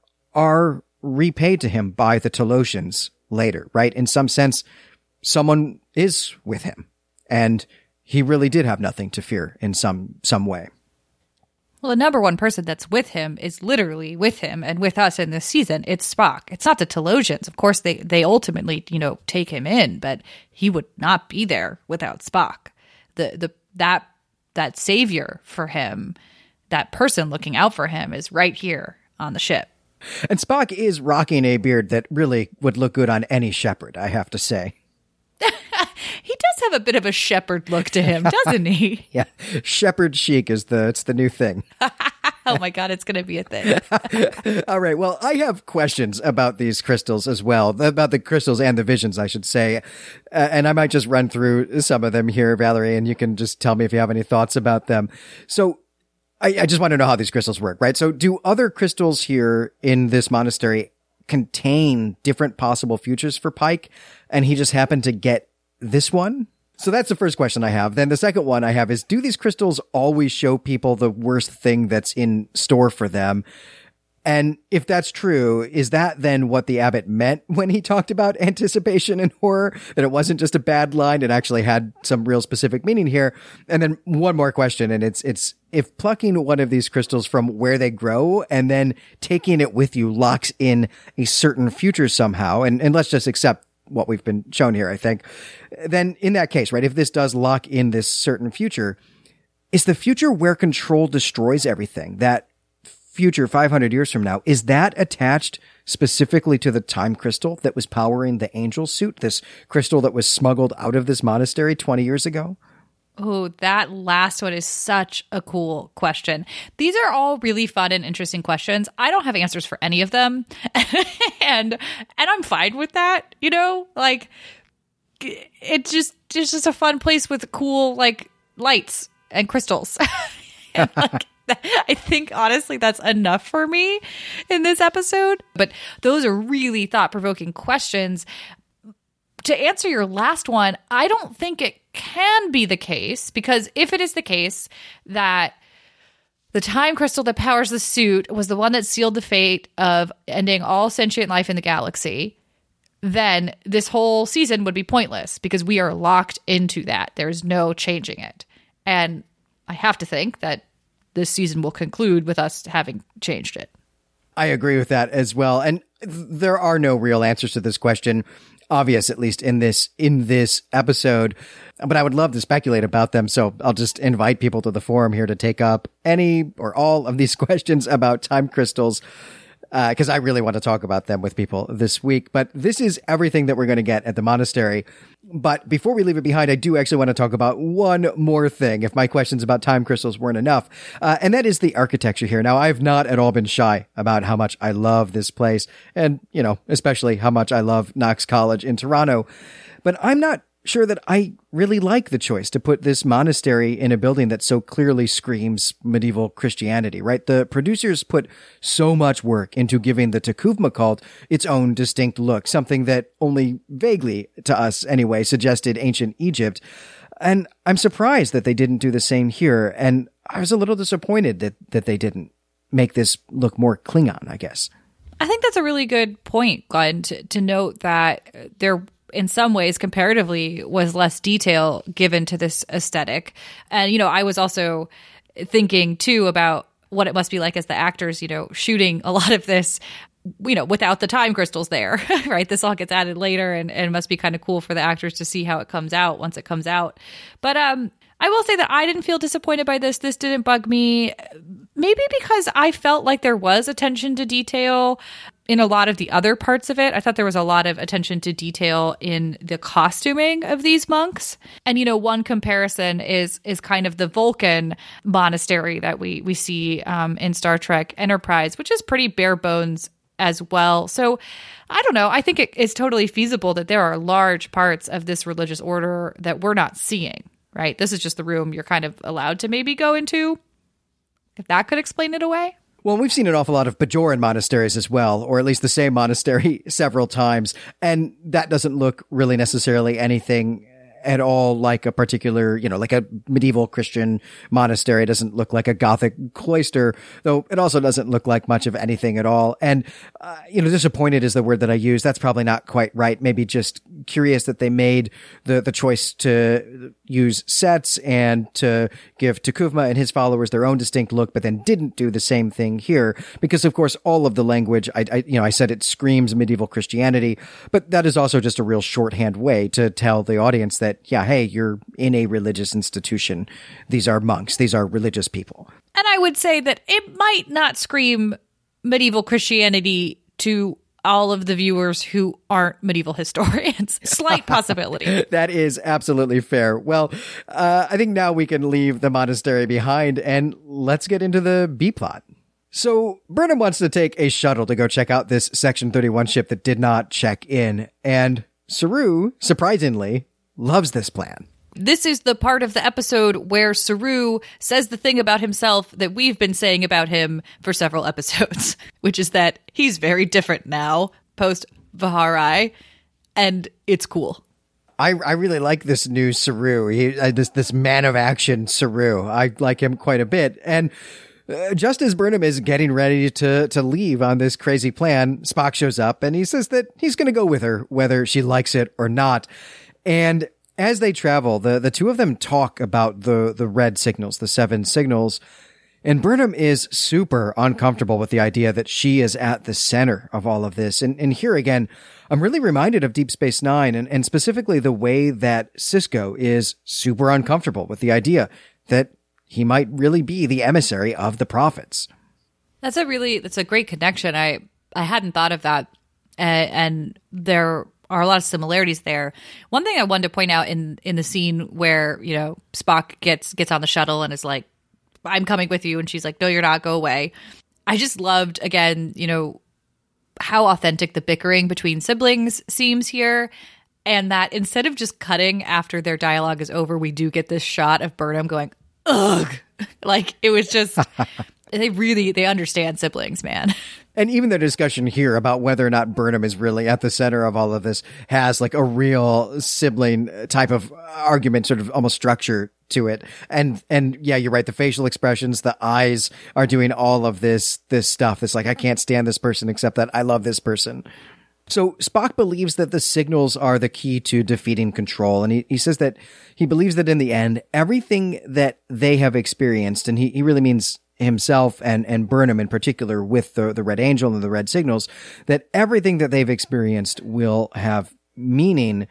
are repaid to him by the Talosians later, right? In some sense, someone is with him, and he really did have nothing to fear in some some way. Well, the number one person that's with him is literally with him and with us in this season. It's Spock. It's not the Talosians. Of course, they, they ultimately, you know, take him in, but he would not be there without Spock. The the that that savior for him, that person looking out for him, is right here on the ship. And Spock is rocking a beard that really would look good on any shepherd, I have to say. He does have a bit of a shepherd look to him, doesn't he? Yeah. Shepherd chic is the, it's the new thing. Oh my God, it's going to be a thing. All right. Well, I have questions about these crystals as well, about the crystals and the visions, I should say. Uh, and I might just run through some of them here, Valerie, and you can just tell me if you have any thoughts about them. So I, I just want to know how these crystals work, right? So do other crystals here in this monastery contain different possible futures for Pike, and he just happened to get this one? So that's the first question I have. Then the second one I have is, do these crystals always show people the worst thing that's in store for them? And if that's true, is that then what the abbot meant when he talked about anticipation and horror? That it wasn't just a bad line, it actually had some real specific meaning here? And then one more question, and it's, it's, if plucking one of these crystals from where they grow and then taking it with you locks in a certain future somehow, and, and let's just accept what we've been shown here, I think. Then in that case, right, if this does lock in this certain future, is the future where control destroys everything, that future five hundred years from now, is that attached specifically to the time crystal that was powering the angel suit, this crystal that was smuggled out of this monastery twenty years ago? Oh, that last one is such a cool question. These are all really fun and interesting questions. I don't have answers for any of them. and and I'm fine with that, you know? Like, it's just it's just a fun place with cool, like, lights and crystals. and, like, I think, honestly, that's enough for me in this episode. But those are really thought-provoking questions. To answer your last one, I don't think it can be the case, because if it is the case that the time crystal that powers the suit was the one that sealed the fate of ending all sentient life in the galaxy, then this whole season would be pointless because we are locked into that. There's no changing it. And I have to think that this season will conclude with us having changed it. I agree with that as well. And th- there are no real answers to this question, obvious, at least in this in this episode. But I would love to speculate about them. So I'll just invite people to the forum here to take up any or all of these questions about time crystals, because uh, I really want to talk about them with people this week. But this is everything that we're going to get at the monastery. But before we leave it behind, I do actually want to talk about one more thing, if my questions about time crystals weren't enough. Uh, and that is the architecture here. Now, I've not at all been shy about how much I love this place, and, you know, especially how much I love Knox College in Toronto. But I'm not sure that I really like the choice to put this monastery in a building that so clearly screams medieval Christianity, right? The producers put so much work into giving the Takuvma cult its own distinct look, something that only vaguely, to us anyway, suggested ancient Egypt. And I'm surprised that they didn't do the same here. And I was a little disappointed that, that they didn't make this look more Klingon, I guess. I think that's a really good point, Glenn, to, to note that there in some ways, comparatively, was less detail given to this aesthetic. And, you know, I was also thinking, too, about what it must be like as the actors, you know, shooting a lot of this, you know, without the time crystals there, right? This all gets added later, and, and it must be kind of cool for the actors to see how it comes out once it comes out. But um, I will say that I didn't feel disappointed by this. This didn't bug me, maybe because I felt like there was attention to detail in a lot of the other parts of it. I thought there was a lot of attention to detail in the costuming of these monks. And, you know, one comparison is is kind of the Vulcan monastery that we, we see um, in Star Trek Enterprise, which is pretty bare bones as well. So I don't know. I think it is totally feasible that there are large parts of this religious order that we're not seeing, right? This is just the room you're kind of allowed to maybe go into, if that could explain it away. Well, we've seen an awful lot of Bajoran monasteries as well, or at least the same monastery several times, and that doesn't look really necessarily anything at all like a particular, you know, like a medieval Christian monastery. It doesn't look like a Gothic cloister, though it also doesn't look like much of anything at all. And, uh, you know, disappointed is the word that I use. That's probably not quite right. Maybe just curious that they made the, the choice to use sets and to give Takuvma and his followers their own distinct look, but then didn't do the same thing here. Because, of course, all of the language, I, I you know, I said it screams medieval Christianity, but that is also just a real shorthand way to tell the audience that, yeah, hey, you're in a religious institution. These are monks. These are religious people. And I would say that it might not scream medieval Christianity to all of the viewers who aren't medieval historians. Slight possibility. That is absolutely fair. Well, uh, I think now we can leave the monastery behind and let's get into the B-plot. So Burnham wants to take a shuttle to go check out this Section thirty-one ship that did not check in. And Saru, surprisingly, loves this plan. This is the part of the episode where Saru says the thing about himself that we've been saying about him for several episodes, which is that he's very different now, post-Vaharai, and it's cool. I, I really like this new Saru, he, uh, this, this man of action Saru. I like him quite a bit. And uh, just as Burnham is getting ready to, to leave on this crazy plan, Spock shows up and he says that he's going to go with her, whether she likes it or not. And as they travel, the, the two of them talk about the, the red signals, the seven signals. And Burnham is super uncomfortable with the idea that she is at the center of all of this. And, and here again, I'm really reminded of Deep Space Nine, and, and specifically the way that Sisko is super uncomfortable with the idea that he might really be the emissary of the prophets. That's a really, that's a great connection. I, I hadn't thought of that. Uh, and there are a lot of similarities there. One thing I wanted to point out in, in the scene where, you know, Spock gets, gets on the shuttle and is like, I'm coming with you. And she's like, no, you're not. Go away. I just loved, again, you know, how authentic the bickering between siblings seems here. And that instead of just cutting after their dialogue is over, we do get this shot of Burnham going, ugh. Like, it was just, they really, they understand siblings, man. And even the discussion here about whether or not Burnham is really at the center of all of this has like a real sibling type of argument, sort of almost structure to it. And, and yeah, you're right. The facial expressions, the eyes are doing all of this, this stuff. It's like, I can't stand this person except that I love this person. So Spock believes that the signals are the key to defeating Control. And he, he says that he believes that in the end, everything that they have experienced, and he, he really means himself and, and Burnham in particular with the, the Red Angel and the Red Signals, that everything that they've experienced will have meaning.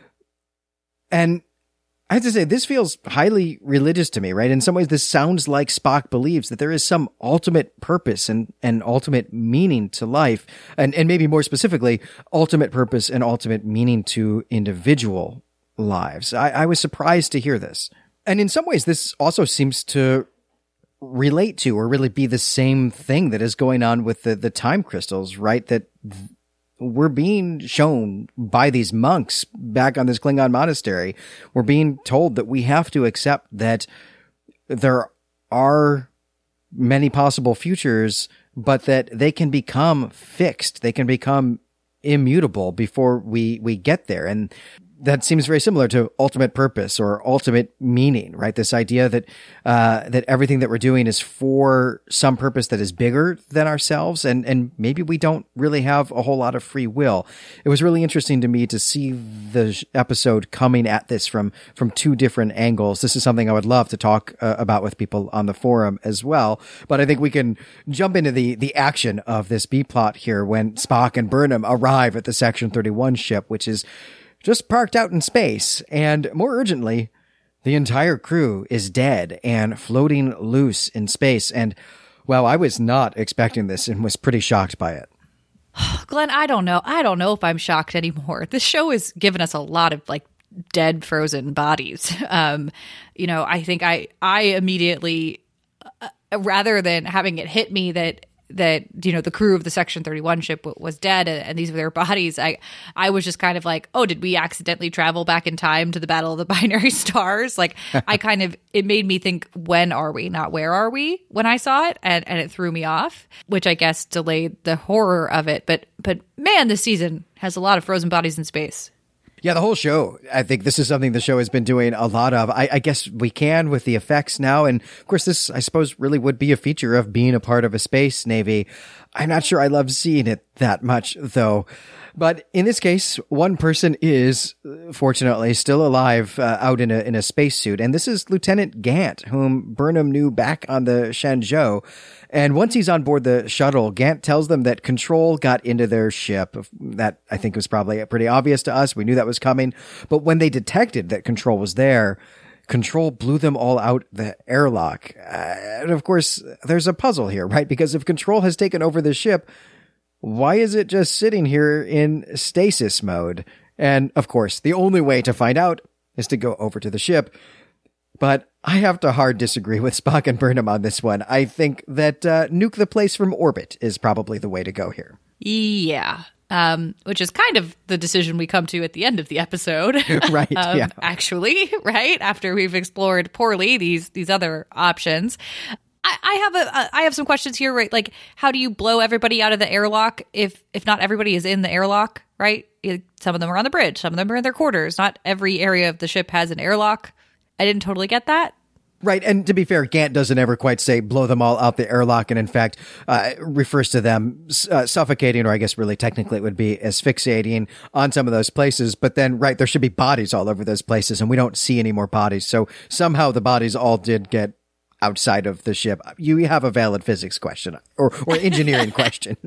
And I have to say, this feels highly religious to me, right? In some ways, this sounds like Spock believes that there is some ultimate purpose and, and ultimate meaning to life. And, and maybe more specifically, ultimate purpose and ultimate meaning to individual lives. I, I was surprised to hear this. And in some ways, this also seems to relate to or really be the same thing that is going on with the, the time crystals, right? That we're being shown by these monks back on this Klingon monastery. We're being told that we have to accept that there are many possible futures, but that they can become fixed. They can become immutable before we, we get there. And that seems very similar to ultimate purpose or ultimate meaning, right? This idea that, uh, that everything that we're doing is for some purpose that is bigger than ourselves. And, and maybe we don't really have a whole lot of free will. It was really interesting to me to see the episode coming at this from, from two different angles. This is something I would love to talk uh, about with people on the forum as well. But I think we can jump into the, the action of this B plot here when Spock and Burnham arrive at the Section thirty-one ship, which is just parked out in space, and more urgently, the entire crew is dead and floating loose in space. And, well, I was not expecting this and was pretty shocked by it. Glenn, I don't know. I don't know if I'm shocked anymore. This show has given us a lot of, like, dead, frozen bodies. Um, you know, I think I, I immediately, uh, rather than having it hit me that that, you know, the crew of the Section thirty-one ship w- was dead and, and these were their bodies, I I was just kind of like, oh, did we accidentally travel back in time to the Battle of the Binary Stars? Like, I kind of, it made me think, when are we, not where are we, when I saw it, and, and it threw me off, which I guess delayed the horror of it. But, but man, this season has a lot of frozen bodies in space. Yeah, the whole show. I think this is something the show has been doing a lot of. I, I guess we can with the effects now. And of course, this, I suppose, really would be a feature of being a part of a space navy. I'm not sure I love seeing it that much, though. But in this case, one person is, fortunately, still alive uh, out in a in a spacesuit. And this is Lieutenant Gant, whom Burnham knew back on the Shenzhou. And once he's on board the shuttle, Gant tells them that Control got into their ship. That, I think, was probably pretty obvious to us. We knew that was coming. But when they detected that Control was there, Control blew them all out the airlock. Uh, and of course, there's a puzzle here, right? Because if Control has taken over the ship, why is it just sitting here in stasis mode? And of course, the only way to find out is to go over to the ship. But I have to hard disagree with Spock and Burnham on this one. I think that uh, nuke the place from orbit is probably the way to go here. Yeah. Um, which is kind of the decision we come to at the end of the episode. Right, um, yeah. Actually, right? After we've explored poorly these these other options. I, I have a, a I have some questions here, right? Like, how do you blow everybody out of the airlock if if not everybody is in the airlock, right? Some of them are on the bridge, some of them are in their quarters. Not every area of the ship has an airlock. I didn't totally get that. Right. And to be fair, Gant doesn't ever quite say blow them all out the airlock. And in fact, uh, refers to them uh, suffocating, or I guess really technically it would be asphyxiating on some of those places. But then, right, there should be bodies all over those places and we don't see any more bodies. So somehow the bodies all did get outside of the ship? You have a valid physics question or, or engineering question.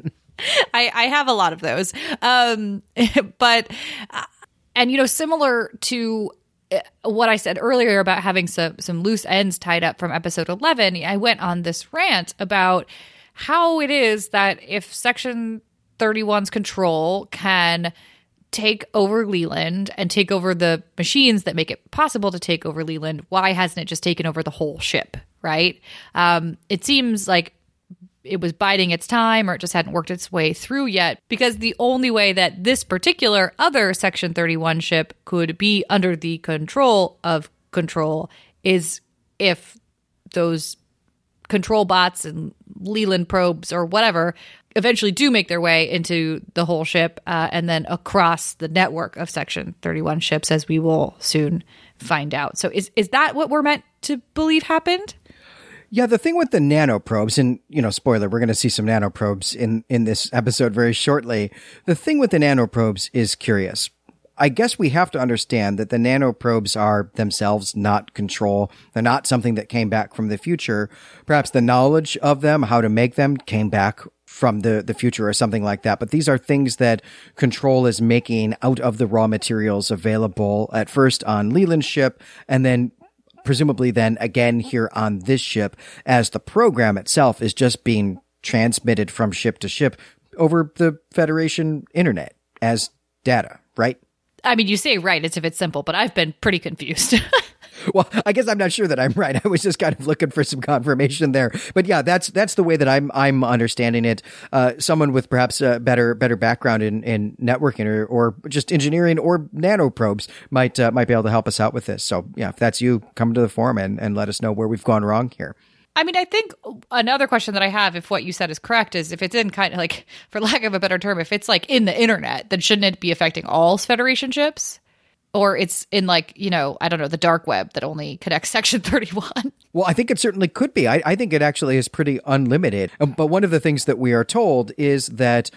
I, I have a lot of those. Um, but, uh, and, you know, similar to what I said earlier about having some, some loose ends tied up from episode eleven, I went on this rant about how it is that if Section thirty-one's control can take over Leland and take over the machines that make it possible to take over Leland, why hasn't it just taken over the whole ship, right? Um, it seems like it was biding its time or it just hadn't worked its way through yet, because the only way that this particular other Section thirty-one ship could be under the control of Control is if those control bots and Leland probes or whatever eventually do make their way into the whole ship uh, and then across the network of Section thirty-one ships, as we will soon find out. So is is that what we're meant to believe happened? Yeah, the thing with the nanoprobes, and, you know, spoiler, we're going to see some nanoprobes in, in this episode very shortly. The thing with the nanoprobes is curious. I guess we have to understand that the nanoprobes are themselves not Control. They're not something that came back from the future. Perhaps the knowledge of them, how to make them, came back from the, the future or something like that. But these are things that Control is making out of the raw materials available at first on Leland's ship, and then presumably then again here on this ship, as the program itself is just being transmitted from ship to ship over the Federation internet as data, right? I mean, you say right as if it's simple, but I've been pretty confused. Well, I guess I'm not sure that I'm right. I was just kind of looking for some confirmation there. But yeah, that's that's the way that I'm I'm understanding it. Uh, someone with perhaps a better better background in, in networking or, or just engineering or nanoprobes might uh, might be able to help us out with this. So yeah, if that's you, come to the forum and, and let us know where we've gone wrong here. I mean, I think another question that I have, if what you said is correct, is if it's in kind of like, for lack of a better term, if it's like in the internet, then shouldn't it be affecting all Federation ships? Or it's in like, you know, I don't know, the dark web that only connects Section thirty-one. Well, I think it certainly could be. I, I think it actually is pretty unlimited. Um, but one of the things that we are told is that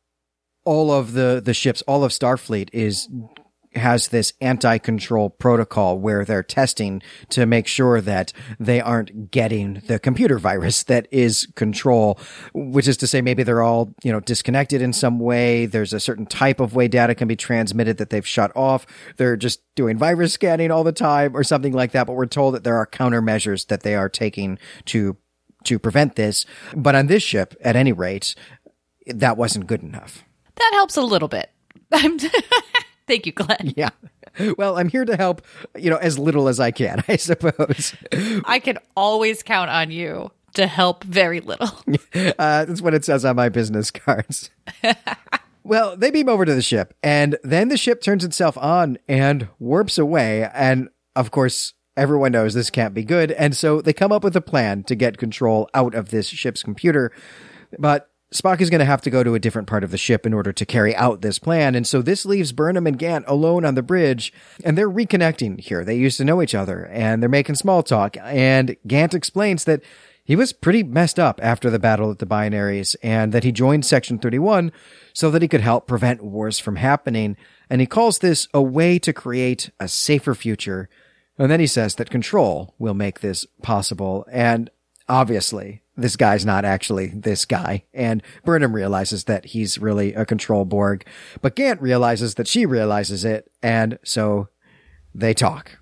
all of the, the ships, all of Starfleet is has this anti-control protocol where they're testing to make sure that they aren't getting the computer virus that is Control, which is to say maybe they're all, you know, disconnected in some way. There's a certain type of way data can be transmitted that they've shut off. They're just doing virus scanning all the time or something like that. But we're told that there are countermeasures that they are taking to, to prevent this. But on this ship, at any rate, that wasn't good enough. That helps a little bit. I'm Thank you, Glenn. Yeah. Well, I'm here to help, you know, as little as I can, I suppose. I can always count on you to help very little. Uh, that's what it says on my business cards. Well, they beam over to the ship, and then the ship turns itself on and warps away. And, of course, everyone knows this can't be good. And so they come up with a plan to get Control out of this ship's computer. But Spock is going to have to go to a different part of the ship in order to carry out this plan. And so this leaves Burnham and Gant alone on the bridge, and they're reconnecting here. They used to know each other, and they're making small talk. And Gant explains that he was pretty messed up after the battle at the binaries, and that he joined Section thirty-one so that he could help prevent wars from happening. And he calls this a way to create a safer future. And then he says that Control will make this possible. And obviously, this guy's not actually this guy. And Burnham realizes that he's really a Control Borg. But Gant realizes that she realizes it. And so they talk.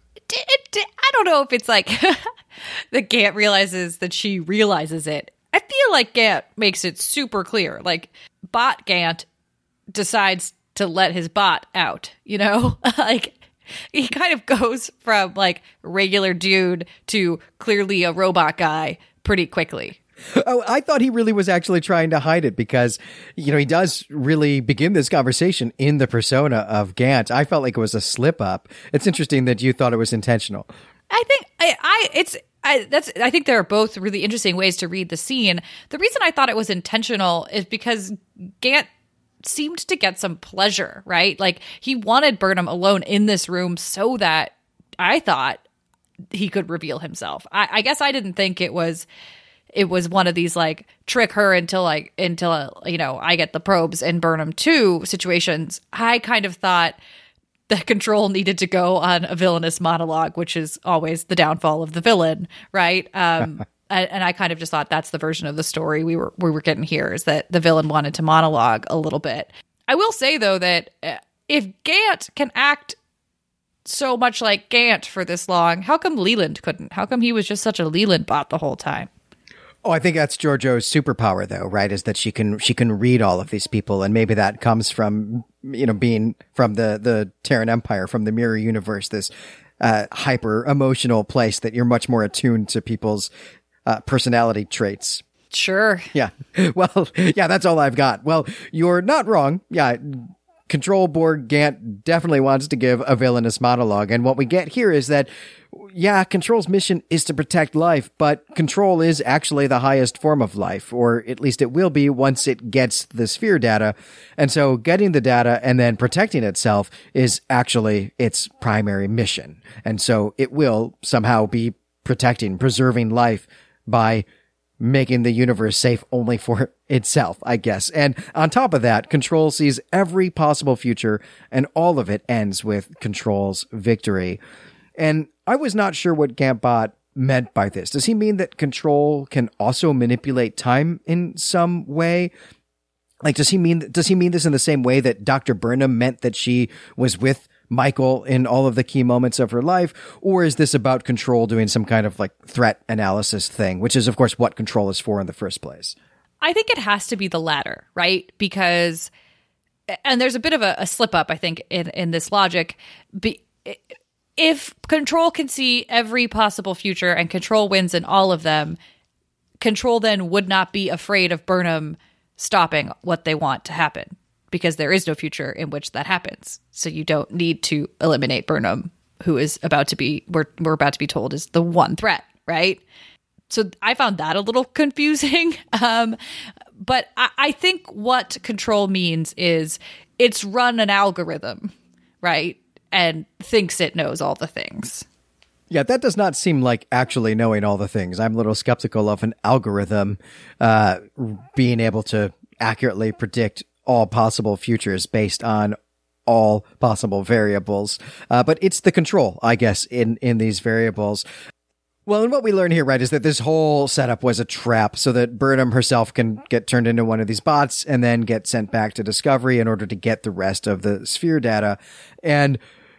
I don't know if it's like that Gant realizes that she realizes it. I feel like Gant makes it super clear. Like, bot Gant decides to let his bot out, you know? Like, he kind of goes from, like, regular dude to clearly a robot guy pretty quickly. Oh, I thought he really was actually trying to hide it because, you know, he does really begin this conversation in the persona of Gant. I felt like it was a slip up. It's interesting that you thought it was intentional. I think I, I it's I that's I think there are both really interesting ways to read the scene. The reason I thought it was intentional is because Gant seemed to get some pleasure, right? Like, he wanted Burnham alone in this room so that I thought he could reveal himself. I, I guess I didn't think it was it was one of these like trick her until like until uh, you know I get the probes and Burnham too situations. I kind of thought that Control needed to go on a villainous monologue, which is always the downfall of the villain, right? Um, and, and I kind of just thought that's the version of the story we were we were getting here, is that the villain wanted to monologue a little bit. I will say, though, that if Gant can act so much like Gant for this long, how come Leland couldn't? How come he was just such a Leland bot the whole time? Oh, I think that's Georgiou's superpower, though, right? Is that she can she can read all of these people, and maybe that comes from, you know, being from the the Terran Empire, from the Mirror Universe, this uh, hyper emotional place that you're much more attuned to people's uh, personality traits. Sure. Yeah. Well, yeah, that's all I've got. Well, you're not wrong. Yeah. Control Borg Gant definitely wants to give a villainous monologue. And what we get here is that, yeah, Control's mission is to protect life, but Control is actually the highest form of life, or at least it will be once it gets the sphere data. And so getting the data and then protecting itself is actually its primary mission. And so it will somehow be protecting, preserving life by making the universe safe only for itself, I guess. And on top of that, Control sees every possible future, and all of it ends with Control's victory. And I was not sure what Gantbot meant by this. Does he mean that Control can also manipulate time in some way? Like, does he mean, does he mean this in the same way that Doctor Burnham meant that she was with Michael in all of the key moments of her life? Or is this about Control doing some kind of like threat analysis thing, which is of course what Control is for in the first place? I think it has to be the latter, right? Because, and there's a bit of a, a slip up, I think, in, in this logic. Be, if Control can see every possible future and Control wins in all of them, Control then would not be afraid of Burnham stopping what they want to happen, because there is no future in which that happens. So you don't need to eliminate Burnham, who is about to be, we're, we're about to be told is the one threat, right? So I found that a little confusing. Um, but I, I think what Control means is it's run an algorithm, right? And thinks it knows all the things. Yeah, that does not seem like actually knowing all the things. I'm a little skeptical of an algorithm uh, being able to accurately predict all possible futures based on all possible variables. Uh, but it's the control, I guess, in, in these variables. Well, and what we learn here, right, is that this whole setup was a trap so that Burnham herself can get turned into one of these bots and then get sent back to Discovery in order to get the rest of the sphere data. And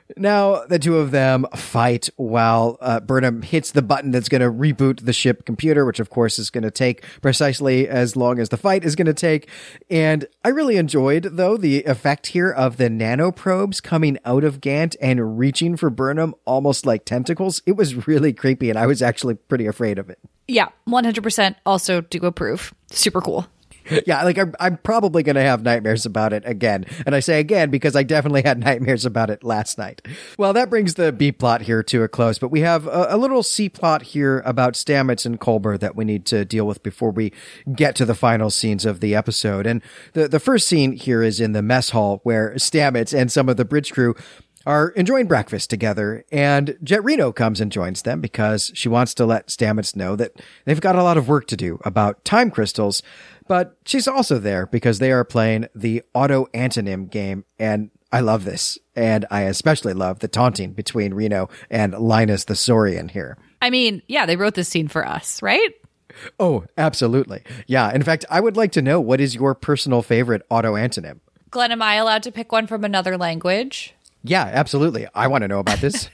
now the two of them fight while uh, Burnham hits the button that's going to reboot the ship computer, which of course is going to take precisely as long as the fight is going to take. And I really enjoyed, though, the effect here of the nanoprobes coming out of Gant and reaching for Burnham almost like tentacles. It was really creepy, and I was actually pretty afraid of it. Yeah, one hundred percent also do approve. Super cool. Yeah, like I'm, I'm probably going to have nightmares about it again. And I say again because I definitely had nightmares about it last night. Well, that brings the B plot here to a close, but we have a, a little C plot here about Stamets and Culber that we need to deal with before we get to the final scenes of the episode. And the, the first scene here is in the mess hall where Stamets and some of the bridge crew are enjoying breakfast together, and Jet Reno comes and joins them because she wants to let Stamets know that they've got a lot of work to do about time crystals, but she's also there because they are playing the auto-antonym game, and I love this, and I especially love the taunting between Reno and Linus the Saurian here. I mean, yeah, they wrote this scene for us, right? Oh, absolutely. Yeah, in fact, I would like to know, what is your personal favorite auto-antonym? Glenn, am I allowed to pick one from another language? Yeah, absolutely. I want to know about this.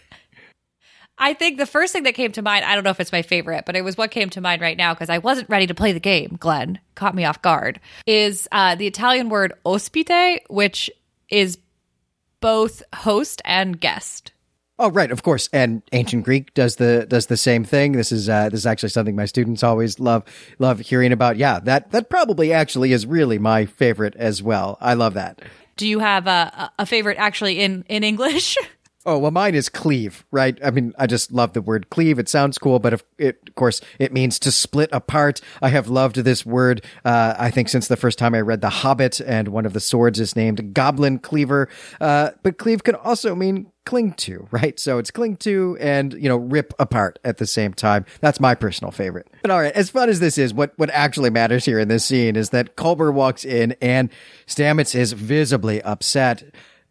I think the first thing that came to mind, I don't know if it's my favorite, but it was what came to mind right now because I wasn't ready to play the game, Glenn. Caught me off guard. Is uh, the Italian word ospite, which is both host and guest. Oh, right, of course. And ancient Greek does the does the same thing. This is uh, this is actually something my students always love love hearing about. Yeah, that that probably actually is really my favorite as well. I love that. Do you have a, a favorite actually in, in English? Oh, well, mine is cleave, right? I mean, I just love the word cleave. It sounds cool, but of, it, of course, it means to split apart. I have loved this word, uh, I think, since the first time I read The Hobbit, and one of the swords is named Goblin Cleaver. Uh, but cleave can also mean cling to, right? So it's cling to and, you know, rip apart at the same time. That's my personal favorite. But all right, as fun as this is, what, what actually matters here in this scene is that Culber walks in and Stamets is visibly upset.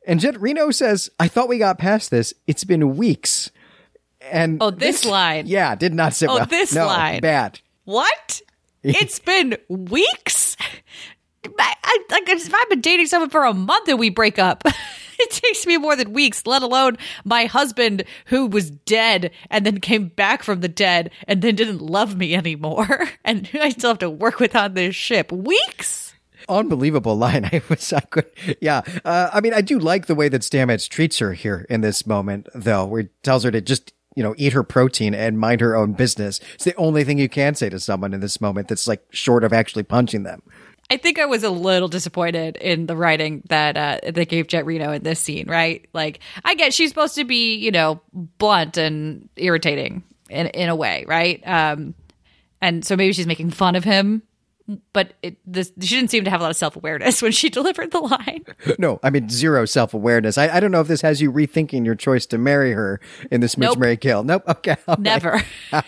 And Jet Reno says, I thought we got past this. It's been weeks. And oh, this, this line. Yeah, did not sit oh, well. Oh, this no, line. Bad. What? It's been weeks? I, I, like, if I've been dating someone for a month and we break up, it takes me more than weeks, let alone my husband who was dead and then came back from the dead and then didn't love me anymore. And I still have to work with on this ship. Weeks? Unbelievable line. I was, I could, yeah. Uh, I mean, I do like the way that Stamets treats her here in this moment, though, where he tells her to just, you know, eat her protein and mind her own business. It's the only thing you can say to someone in this moment that's like short of actually punching them. I think I was a little disappointed in the writing that uh, they gave Jet Reno in this scene, right? Like, I get she's supposed to be, you know, blunt and irritating in in a way, right? Um, and so maybe she's making fun of him, but it, this, she didn't seem to have a lot of self-awareness when she delivered the line. No, I mean, zero self-awareness. I, I don't know if this has you rethinking your choice to marry her in the Smooch, nope. Marry, Kill. Nope. Okay. Right. Never.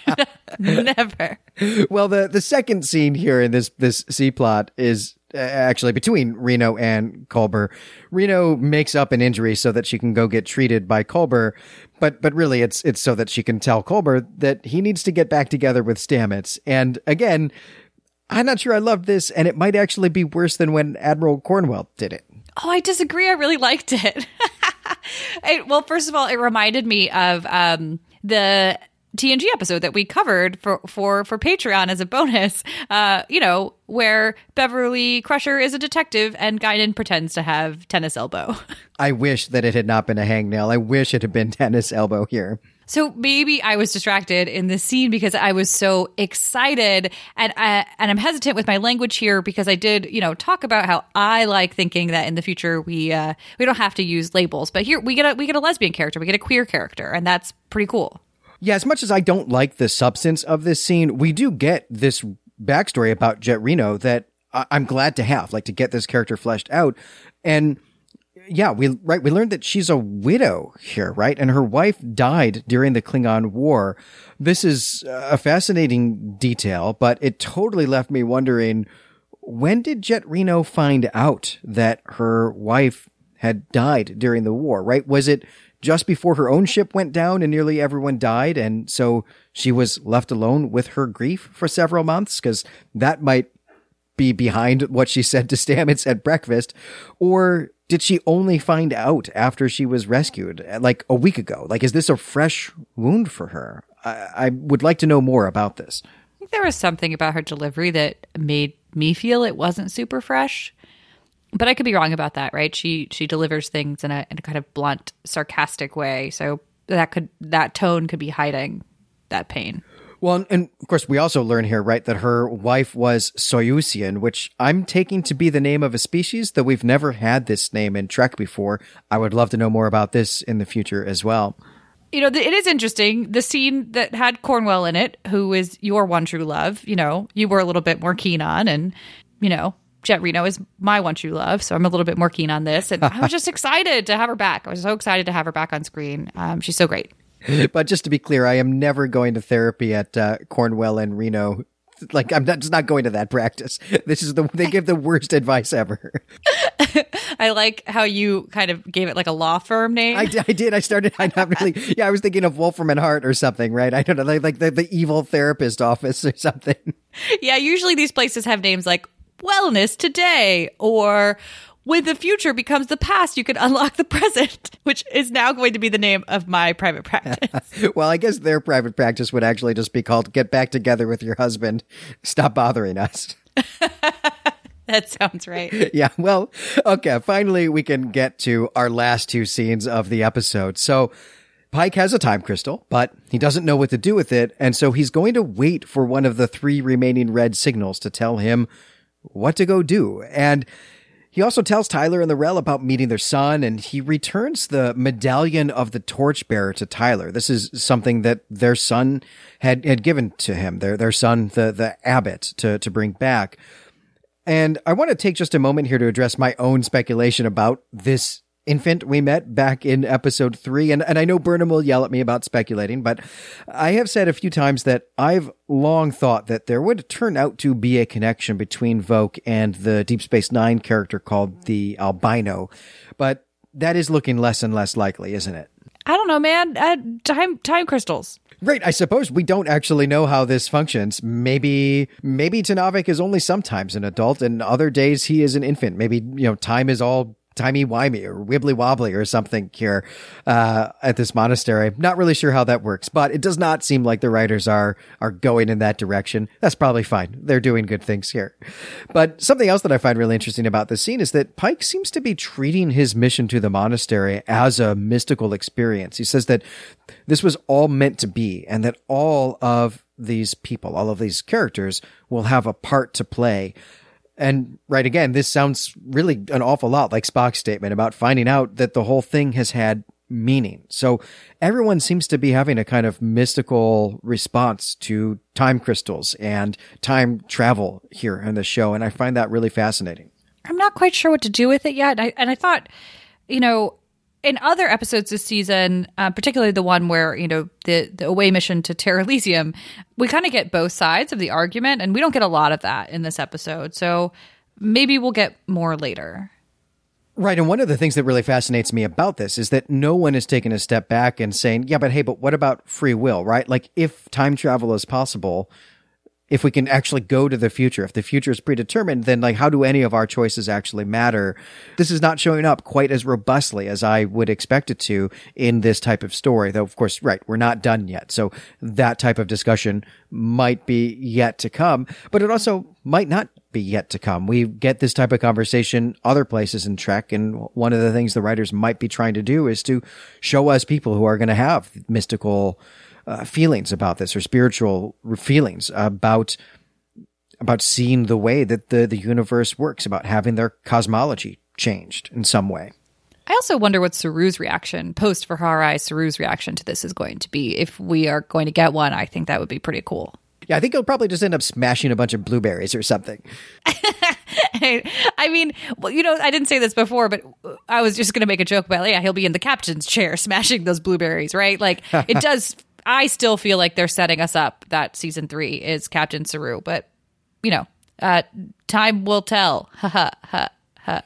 Never. Well, the, the second scene here in this, this C-plot is uh, actually between Reno and Culber. Reno makes up an injury so that she can go get treated by Culber, but, but really it's, it's so that she can tell Culber that he needs to get back together with Stamets. And again, I'm not sure I love this, and it might actually be worse than when Admiral Cornwell did it. Oh, I disagree. I really liked it. it well, first of all, it reminded me of um, the T N G episode that we covered for, for, for Patreon as a bonus, uh, you know, where Beverly Crusher is a detective and Guinan pretends to have tennis elbow. I wish that it had not been a hangnail. I wish it had been tennis elbow here. So maybe I was distracted in this scene because I was so excited, and I, and I'm hesitant with my language here because I did, you know, talk about how I like thinking that in the future we uh, we don't have to use labels, but here we get a we get a lesbian character, we get a queer character, and that's pretty cool. Yeah, as much as I don't like the substance of this scene, we do get this backstory about Jet Reno that I- I'm glad to have, like to get this character fleshed out, and. Yeah, we right. We learned that she's a widow here, right? And her wife died during the Klingon War. This is a fascinating detail, but it totally left me wondering, when did Jet Reno find out that her wife had died during the war, right? Was it just before her own ship went down and nearly everyone died, and so she was left alone with her grief for several months? Because that might be behind what she said to Stamets at breakfast. Or did she only find out after she was rescued, like a week ago? Like, is this a fresh wound for her? I, I would like to know more about this. I think there was something about her delivery that made me feel it wasn't super fresh, but I could be wrong about that, right? She she delivers things in a in a kind of blunt, sarcastic way, so that could that tone could be hiding that pain. Well, and of course, we also learn here, right, that her wife was Soyuzian, which I'm taking to be the name of a species, though we've never had this name in Trek before. I would love to know more about this in the future as well. You know, it is interesting. The scene that had Cornwell in it, who is your one true love, you know, you were a little bit more keen on, and, you know, Jet Reno is my one true love, so I'm a little bit more keen on this. And I was just excited to have her back. I was so excited to have her back on screen. Um, she's so great. But just to be clear, I am never going to therapy at uh, Cornwell and Reno. Like, I'm not, just not going to that practice. This is the, they give the worst advice ever. I like how you kind of gave it like a law firm name. I, I did. I started, I not really, yeah, I was thinking of Wolfram and Hart or something, right? I don't know, like, like the, the evil therapist office or something. Yeah, usually these places have names like Wellness Today, or when the future becomes the past, you can unlock the present, which is now going to be the name of my private practice. Well, I guess their private practice would actually just be called Get Back Together with Your Husband. Stop bothering us. That sounds right. Yeah, well, okay, finally we can get to our last two scenes of the episode. So Pike has a time crystal, but he doesn't know what to do with it, and so he's going to wait for one of the three remaining red signals to tell him what to go do. And he also tells Tyler and the Rel about meeting their son, and he returns the medallion of the torchbearer to Tyler. This is something that their son had, had given to him, their their son, the, the abbot, to, to bring back. And I want to take just a moment here to address my own speculation about this infant we met back in episode three. And, and I know Burnham will yell at me about speculating, but I have said a few times that I've long thought that there would turn out to be a connection between Voq and the Deep Space Nine character called the Albino. But that is looking less and less likely, isn't it? I don't know, man. Uh, time time crystals. Right. I suppose we don't actually know how this functions. Maybe, maybe Tenavik is only sometimes an adult and other days he is an infant. Maybe, you know, time is all timey-wimey or wibbly-wobbly or something here uh, at this monastery. Not really sure how that works, but it does not seem like the writers are are going in that direction. That's probably fine. They're doing good things here. But something else that I find really interesting about this scene is that Pike seems to be treating his mission to the monastery as a mystical experience. He says that this was all meant to be and that all of these people, all of these characters will have a part to play. And right, again, this sounds really an awful lot like Spock's statement about finding out that the whole thing has had meaning. So everyone seems to be having a kind of mystical response to time crystals and time travel here in the show. And I find that really fascinating. I'm not quite sure what to do with it yet. And I, and I thought, you know, in other episodes this season, uh, particularly the one where, you know, the, the away mission to Terra Elysium, we kind of get both sides of the argument, and we don't get a lot of that in this episode. So maybe we'll get more later. Right. And one of the things that really fascinates me about this is that no one is taking a step back and saying, yeah, but hey, but what about free will, right? Like if time travel is possible, if we can actually go to the future, if the future is predetermined, then like how do any of our choices actually matter? This is not showing up quite as robustly as I would expect it to in this type of story, though, of course, right, we're not done yet. So that type of discussion might be yet to come, but it also might not be yet to come. We get this type of conversation other places in Trek, and one of the things the writers might be trying to do is to show us people who are going to have mystical Uh, feelings about this, or spiritual feelings about about seeing the way that the, the universe works, about having their cosmology changed in some way. I also wonder what Saru's reaction, post Vaharai, Saru's reaction to this is going to be. If we are going to get one, I think that would be pretty cool. Yeah, I think he'll probably just end up smashing a bunch of blueberries or something. I mean, well, you know, I didn't say this before, but I was just going to make a joke about, yeah, he'll be in the captain's chair smashing those blueberries, right? Like, it does... I still feel like they're setting us up that season three is Captain Saru, but you know, uh, time will tell. Ha ha ha ha.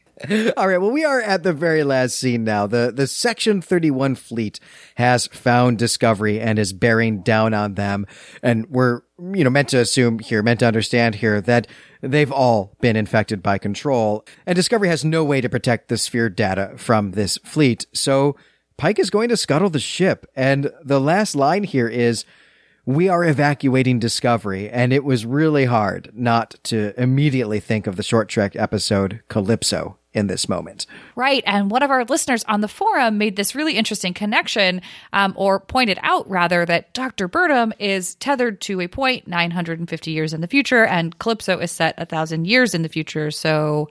All right. Well, we are at the very last scene now. The the Section thirty-one fleet has found Discovery and is bearing down on them. And we're, you know, meant to assume here, meant to understand here that they've all been infected by Control. And Discovery has no way to protect the sphere data from this fleet. So Pike is going to scuttle the ship, and the last line here is, we are evacuating Discovery, and it was really hard not to immediately think of the Short Trek episode Calypso in this moment. Right, and one of our listeners on the forum made this really interesting connection, um, or pointed out, rather, that Doctor Burnham is tethered to a point nine hundred fifty years in the future, and Calypso is set one thousand years in the future, so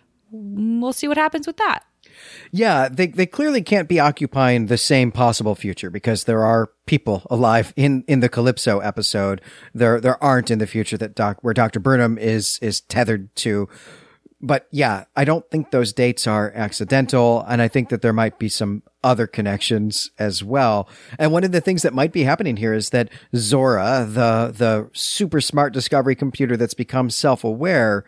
we'll see what happens with that. Yeah, they they clearly can't be occupying the same possible future because there are people alive in, in the Calypso episode. There there aren't in the future that doc where Doctor Burnham is is tethered to. But yeah, I don't think those dates are accidental, and I think that there might be some other connections as well. And one of the things that might be happening here is that Zora, the the super smart Discovery computer that's become self-aware,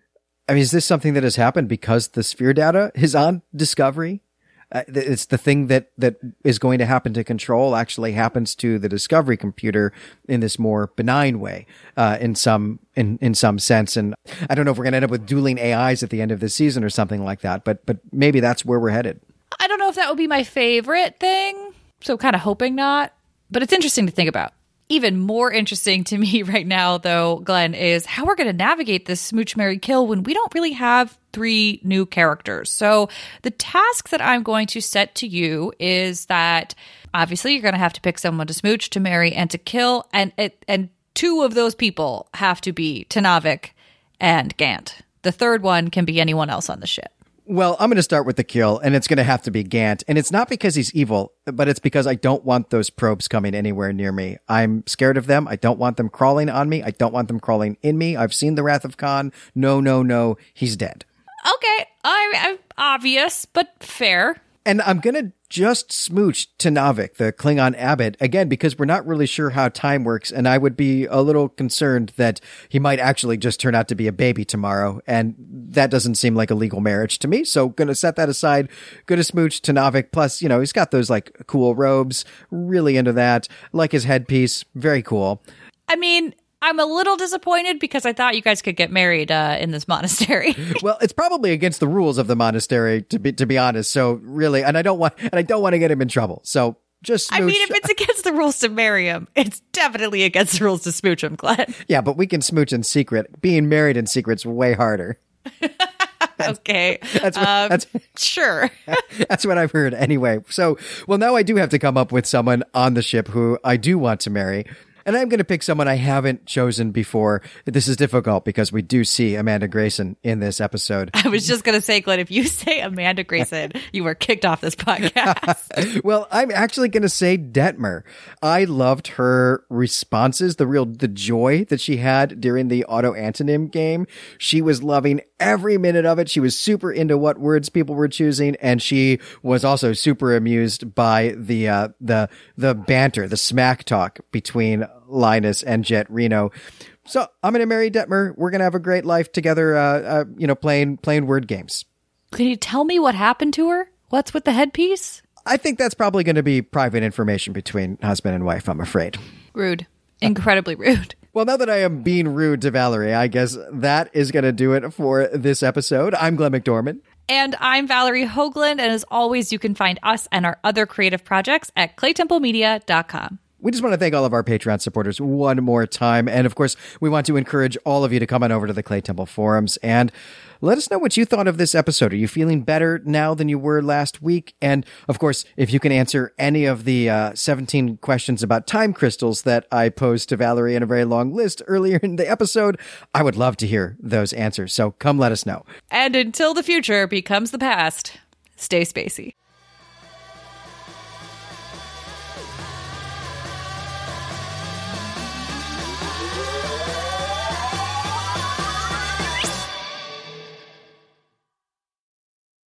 I mean, is this something that has happened because the sphere data is on Discovery? Uh, it's the thing that, that is going to happen to Control actually happens to the Discovery computer in this more benign way, uh, in some, in, in some sense. And I don't know if we're going to end up with dueling A Is at the end of the season or something like that, but, but maybe that's where we're headed. I don't know if that would be my favorite thing. So kind of hoping not, but it's interesting to think about. Even more interesting to me right now, though, Glenn, is how we're going to navigate this smooch, marry, kill when we don't really have three new characters. So the task that I'm going to set to you is that obviously you're going to have to pick someone to smooch, to marry, and to kill. And it, and two of those people have to be Tenavik and Gant. The third one can be anyone else on the ship. Well, I'm going to start with the kill, and it's going to have to be Gant. And it's not because he's evil, but it's because I don't want those probes coming anywhere near me. I'm scared of them. I don't want them crawling on me. I don't want them crawling in me. I've seen the Wrath of Khan. No, no, no. He's dead. Okay. I, I'm obvious, but fair. And I'm going to just smooch Tenavik, the Klingon abbot, again, because we're not really sure how time works. And I would be a little concerned that he might actually just turn out to be a baby tomorrow. And that doesn't seem like a legal marriage to me. So going to set that aside. Going to smooch Tenavik. Plus, you know, he's got those like cool robes. Really into that. Like his headpiece. Very cool. I mean, I'm a little disappointed because I thought you guys could get married uh, in this monastery. Well, it's probably against the rules of the monastery, to be to be honest. So really, and I don't want and I don't want to get him in trouble. So just smooch. I mean, if it's against the rules to marry him, it's definitely against the rules to smooch him, Glenn. Yeah, but we can smooch in secret. Being married in secret's way harder. Okay. That's what, um, that's sure. That's what I've heard anyway. So, well, now I do have to come up with someone on the ship who I do want to marry. And I'm going to pick someone I haven't chosen before. This is difficult because we do see Amanda Grayson in this episode. I was just going to say, Glenn, if you say Amanda Grayson, you were kicked off this podcast. Well, I'm actually going to say Detmer. I loved her responses, the real, the joy that she had during the auto antonym game. She was loving every minute of it. She was super into what words people were choosing. And she was also super amused by the, uh, the, the banter, the smack talk between Linus and Jet Reno. So I'm going to marry Detmer. We're going to have a great life together, uh, uh, you know, playing playing word games. Can you tell me what happened to her? What's with the headpiece? I think that's probably going to be private information between husband and wife, I'm afraid. Rude. Incredibly rude. Well, now that I am being rude to Valerie, I guess that is going to do it for this episode. I'm Glenn McDormand. And I'm Valerie Hoagland. And as always, you can find us and our other creative projects at clay temple media dot com. We just want to thank all of our Patreon supporters one more time. And of course, we want to encourage all of you to come on over to the Clay Temple forums and let us know what you thought of this episode. Are you feeling better now than you were last week? And of course, if you can answer any of the uh, seventeen questions about time crystals that I posed to Valerie in a very long list earlier in the episode, I would love to hear those answers. So come let us know. And until the future becomes the past, stay spacey.